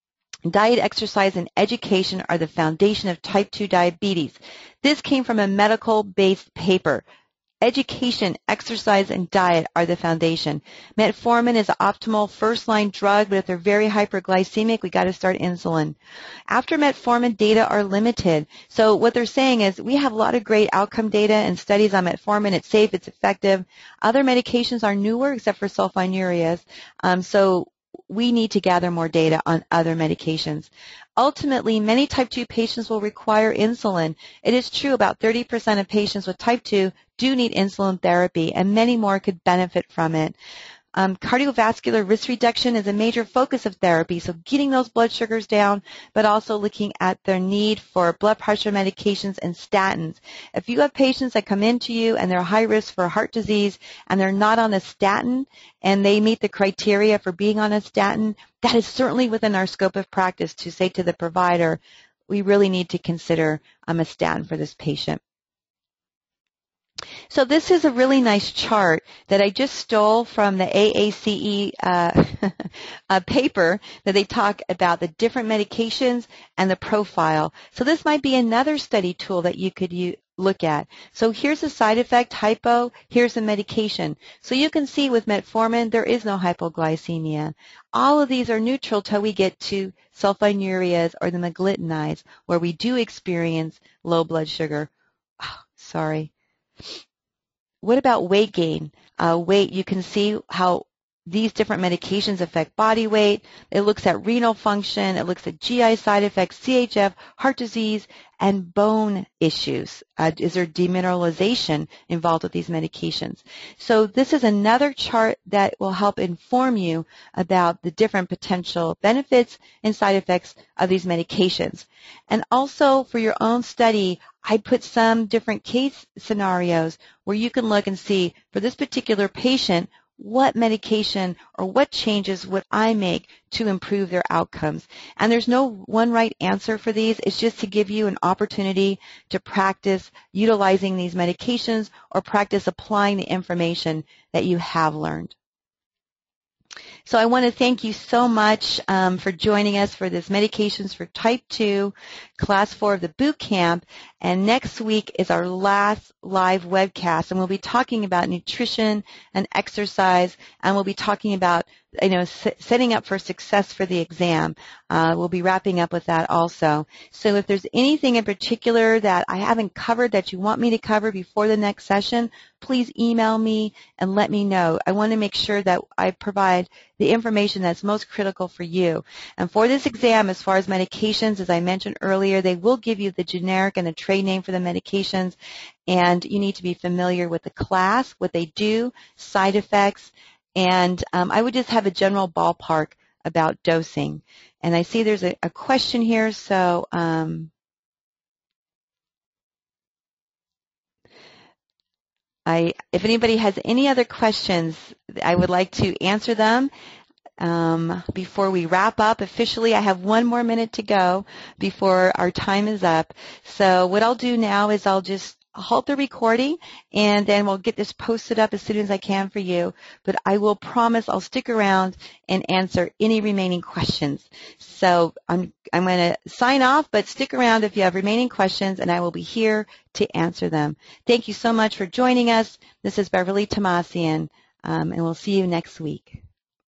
exercise, and education are the foundation of type 2 diabetes. This came from a medical-based paper. Education, exercise, and diet are the foundation. Metformin is an optimal first-line drug, but if they're very hyperglycemic, we got to start insulin. After metformin, data are limited. So what they're saying is we have a lot of great outcome data and studies on metformin. It's safe, it's effective. Other medications are newer, except for sulfonylureas. So we need to gather more data on other medications. Ultimately, many type 2 patients will require insulin. It is true about 30% of patients with type 2 do need insulin therapy, and many more could benefit from it. Cardiovascular risk reduction is a major focus of therapy, so getting those blood sugars down, but also looking at their need for blood pressure medications and statins. If you have patients that come into you and they're high risk for heart disease and they're not on a statin and they meet the criteria for being on a statin, that is certainly within our scope of practice to say to the provider, we really need to consider a statin for this patient. So this is a really nice chart that I just stole from the AACE paper that they talk about the different medications and the profile. So this might be another study tool that you could look at. So here's the side effect, hypo, here's the medication. So you can see with metformin, there is no hypoglycemia. All of these are neutral till we get to sulfonylureas or the meglitinides, where we do experience low blood sugar. Oh, sorry. What about weight gain? Weight, you can see how these different medications affect body weight. It looks at renal function. It looks at GI side effects, CHF, heart disease, and bone issues. Is there demineralization involved with these medications? So this is another chart that will help inform you about the different potential benefits and side effects of these medications. And also for your own study, I put some different case scenarios where you can look and see for this particular patient, what medication or what changes would I make to improve their outcomes. And there's no one right answer for these. It's just to give you an opportunity to practice utilizing these medications or practice applying the information that you have learned. So I want to thank you so much for joining us for this Medications for Type 2, Class 4 of the Boot Camp. And next week is our last live webcast, and we'll be talking about nutrition and exercise, and we'll be talking about setting up for success for the exam. We'll be wrapping up with that also. So if there's anything in particular that I haven't covered that you want me to cover before the next session, please email me and let me know. I want to make sure that I provide the information that's most critical for you. And for this exam, as far as medications, as I mentioned earlier, they will give you the generic and the trade name for the medications, and you need to be familiar with the class, what they do, side effects, and I would just have a general ballpark about dosing. And I see there's a question here, so if anybody has any other questions, I would like to answer them before we wrap up officially. I have one more minute to go before our time is up. So what I'll do now is I'll just halt the recording, and then we'll get this posted up as soon as I can for you. But I will promise I'll stick around and answer any remaining questions. So I'm going to sign off, but stick around if you have remaining questions, and I will be here to answer them. Thank you so much for joining us. This is Beverly Tomasian, and we'll see you next week.